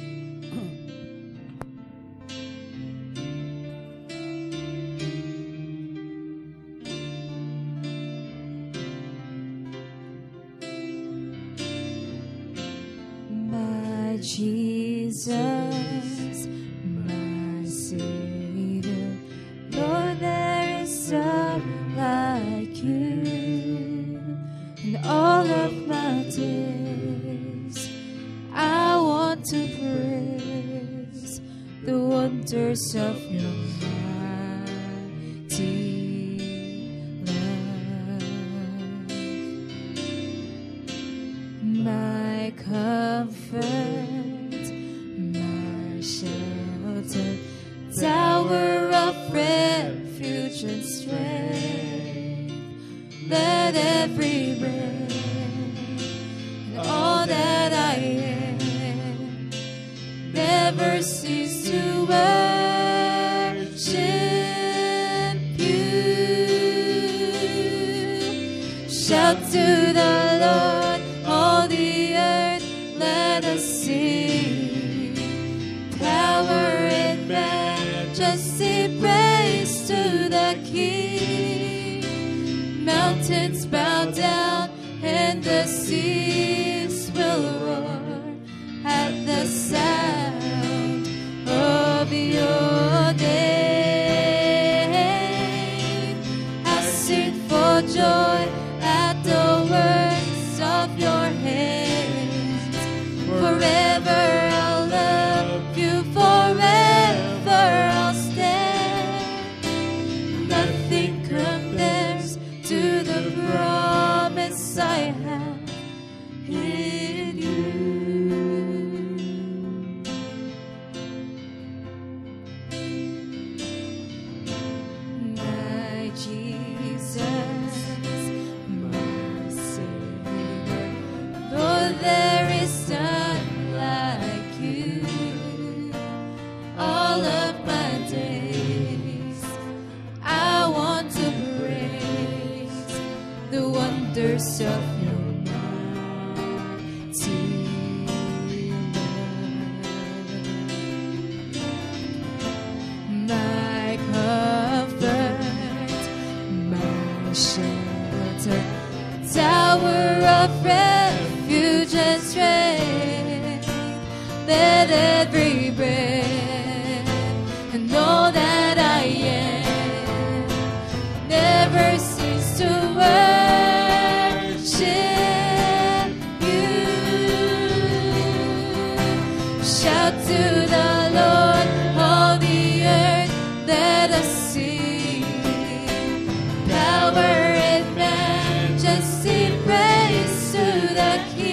My Jesus, my Savior, Lord, there is none like you. In all of my days, I want to pray. wonders of your mighty love. My comfort, my shelter, tower of refuge and strength. Let every breath and all that I am never cease to worship you. Shout to the Lord, all the earth, let us sing. Power and majesty, praise to the King. Mountains bow down and the seas will roar at the sound of your name. I sing for joy at the works of your hands. Forever I'll love you, forever I'll stand. Nothing compares to the promise I have in you. My Jesus, my Savior, Lord, there is none like you. All of my days I want to praise the wonders of your mighty love. My comfort, my shelter, tower of refuge and strength. Let every breath and all that I am never cease to worship you. Shout to the Lord, all the earth, let us sing. Power and majesty, praise to the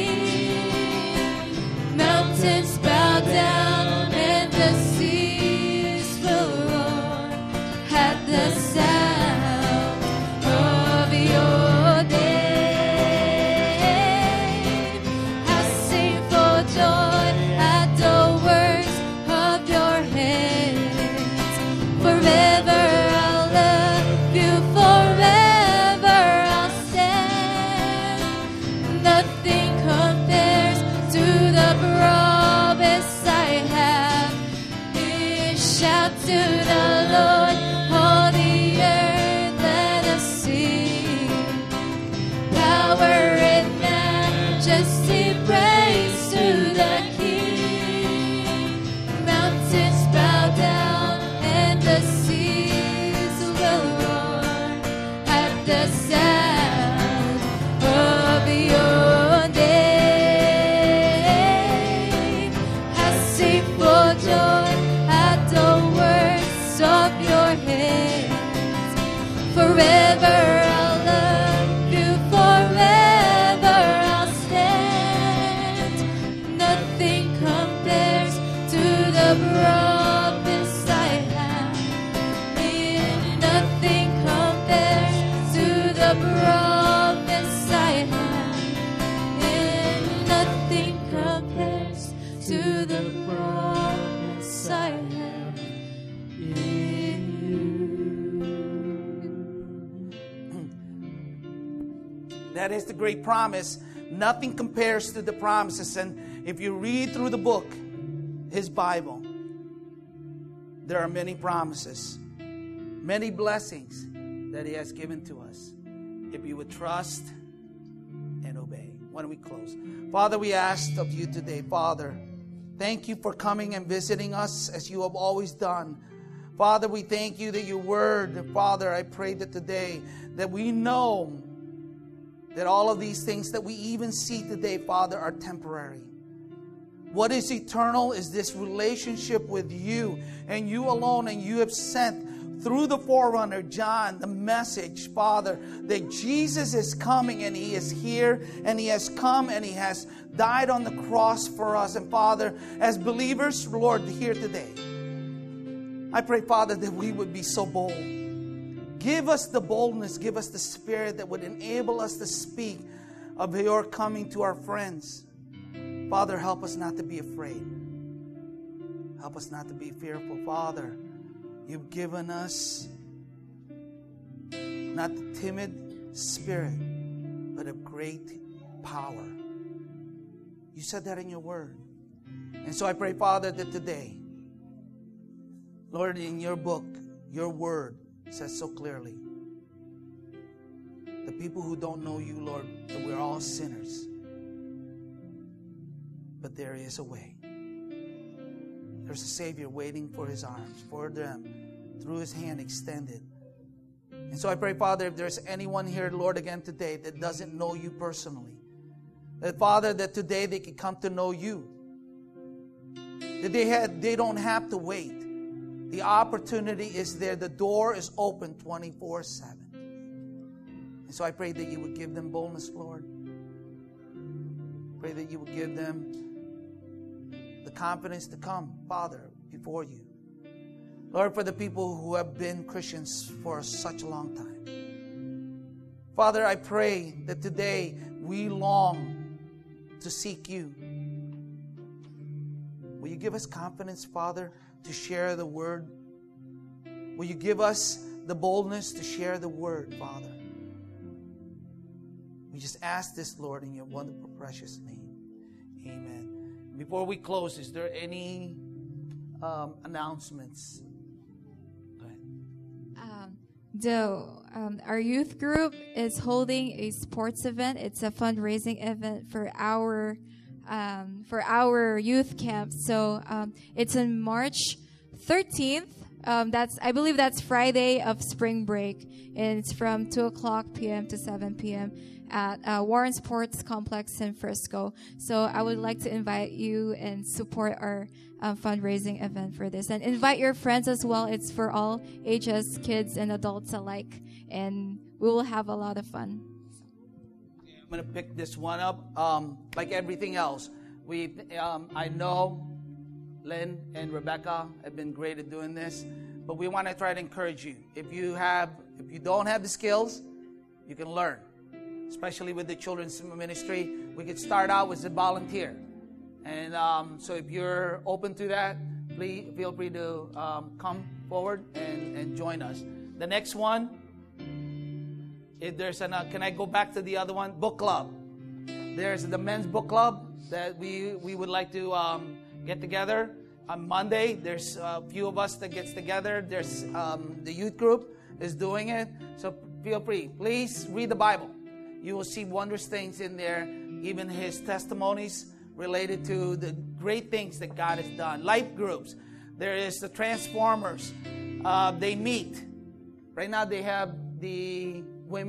King. Mountains bow down and the seas will roar at the sound of your name. I sing for joy at the works of your hands. Forever I'll love you, forever I'll stand. Nothing compares to the promise I have. Shout to the Lord, all the earth, let us sing. Power and majesty, praise to the King. Mountains bow down and the seas will roar at the sound of your name. I sing for joy at the works of your hands. Forever I'll love you, forever I'll stand. Nothing compares to the promise I have. Nothing compares to the promise I have. Nothing compares to the promise I have in you. That is the great promise. Nothing compares to the promises. And if you read through the book, his Bible, there are many promises, many blessings that he has given to us if you would trust and obey. Why don't we close? Father, we ask of you today, Father, thank you for coming and visiting us as you have always done. Father, we thank you that your word, Father, I pray that today that we know that all of these things that we even see today, Father, are temporary. What is eternal is this relationship with you and you alone, and you have sent through the forerunner, John, the message, Father, that Jesus is coming and He is here and He has come and He has died on the cross for us. And Father, as believers, Lord, here today, I pray, Father, that we would be so bold. Give us the boldness, give us the spirit that would enable us to speak of your coming to our friends. Father, help us not to be afraid. Help us not to be fearful. Father, you've given us not the timid spirit, but a great power. You said that in your word. And so I pray, Father, that today, Lord, in your book, your word says so clearly, the people who don't know you, Lord, that we're all sinners. But there is a way. There's a Savior waiting for His arms, for them, through His hand extended. And so I pray, Father, if there's anyone here, Lord, again today that doesn't know you personally, that, Father, that today they can come to know you. That they don't have to wait. The opportunity is there. The door is open 24/7. And so I pray that you would give them boldness, Lord. Pray that you would give them the confidence to come, Father, before you. Lord, for the people who have been Christians for such a long time. Father, I pray that today we long to seek you. Will you give us confidence, Father, to share the word? Will you give us the boldness to share the word, Father? We just ask this, Lord, in your wonderful, precious name. Amen. Before we close, is there any announcements? Go ahead. Our youth group is holding a sports event. It's a fundraising event for our youth camp. So it's on March 13th. I believe that's Friday of spring break, and it's from 2:00 p.m. to 7 p.m. at Warren Sports Complex in Frisco. So I would like to invite you and support our fundraising event for this. And invite your friends as well. It's for all ages, kids and adults alike. And we will have a lot of fun. I'm going to pick this one up. Like everything else, I know Lynn and Rebecca have been great at doing this, but we want to try to encourage you. If you don't have the skills, you can learn. Especially with the children's ministry, we could start out as a volunteer. And so if you're open to that, please feel free to come forward and join us. The next one, if there's can I go back to the other one? Book club. There's the men's book club that we would like to get together. On Monday, there's a few of us that gets together. There's the youth group is doing it. So feel free. Please read the Bible. You will see wondrous things in there, even his testimonies related to the great things that God has done. Life groups. There is the Transformers. They meet. Right now they have the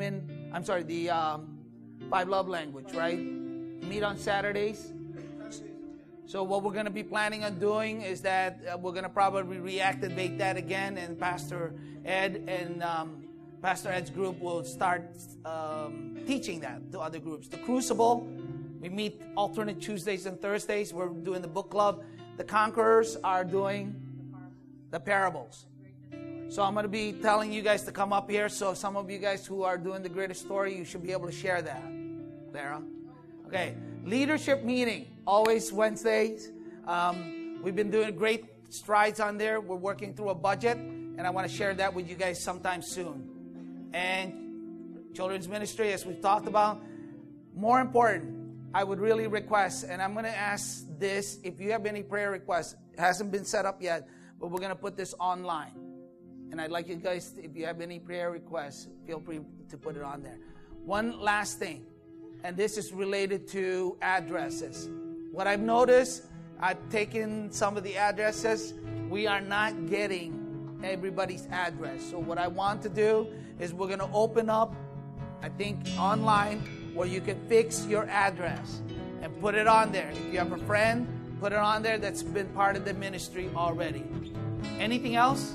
Five Love Language, right? Meet on Saturdays. So what we're going to be planning on doing is that we're going to probably reactivate that again, and Pastor Ed and Pastor Ed's group will start teaching that to other groups. The Crucible, we meet alternate Tuesdays and Thursdays. We're doing the book club. The Conquerors are doing the parables. So I'm going to be telling you guys to come up here. So some of you guys who are doing the greatest story, you should be able to share that. Clara? Okay. Leadership meeting, always Wednesdays. We've been doing great strides on there. We're working through a budget, and I want to share that with you guys sometime soon. And children's ministry, as we've talked about. More important, I would really request, and I'm going to ask this, if you have any prayer requests, it hasn't been set up yet, but we're going to put this online. And I'd like you guys, if you have any prayer requests, feel free to put it on there. One last thing, and this is related to addresses. What I've noticed, I've taken some of the addresses. We are not getting everybody's address. So what I want to do is we're going to open up, I think, online where you can fix your address and put it on there. If you have a friend Put it on there that's been part of the ministry already. Anything else?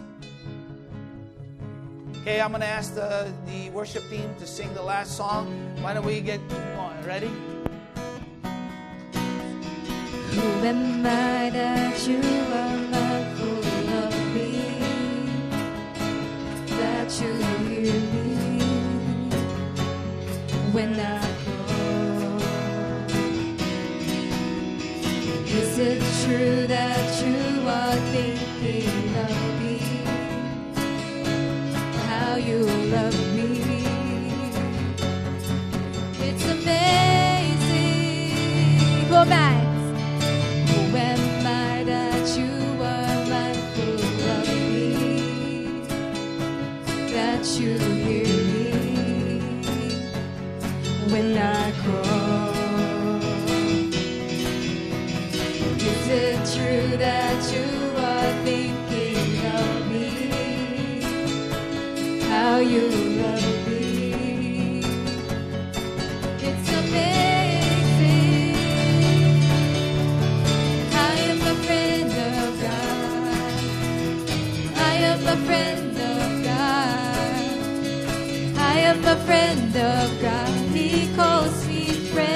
Okay, I'm going to ask the worship team to sing the last song. Why don't we get on? Ready? Who am I that you are mindful of me, that you hear me when I call? Is it true that you are thinking of me, how you love me? It's amazing. Go back. Who am I that you are mindful of me, that you hear me when I call? Is it true that you are thinking of me, how you love me? It's amazing. I am a friend of God. I am a friend of God. I am a friend of God. He calls me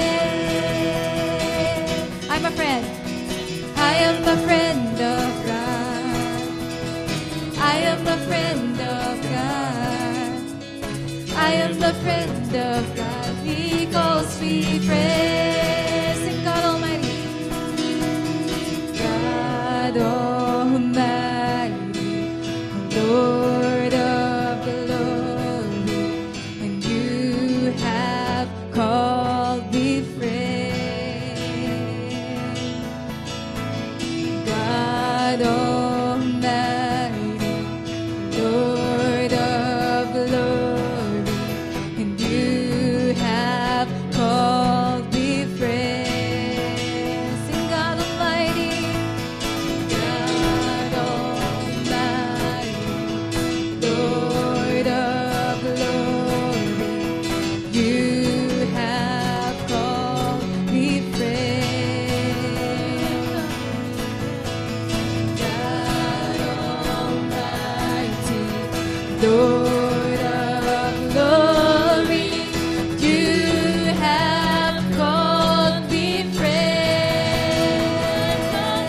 friend. I'm a friend. I am a friend of God. I am a friend of God. I am a friend of God. He calls me friend. Sing God Almighty. God Almighty, Lord of glory, and you have called me friend. God Almighty, Lord of glory, and you have called me friend. Sing God Almighty, God Almighty, Lord of glory, you have called me friend. God Almighty, Lord of glory, you have called me friend.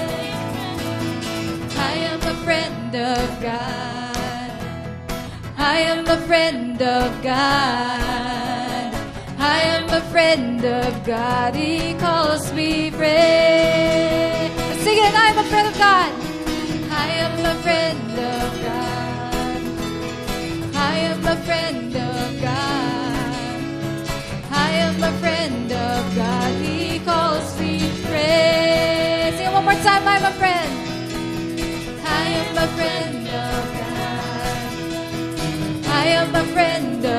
I am a friend of God. I am a friend of God. I am a friend of God. He calls me friend. Sing it. I am a friend of God. I am a friend of God. I am a friend of God. I am a friend of God. He calls me friend. Sing it one more time. I'm a friend. I am a friend of God. I am a friend of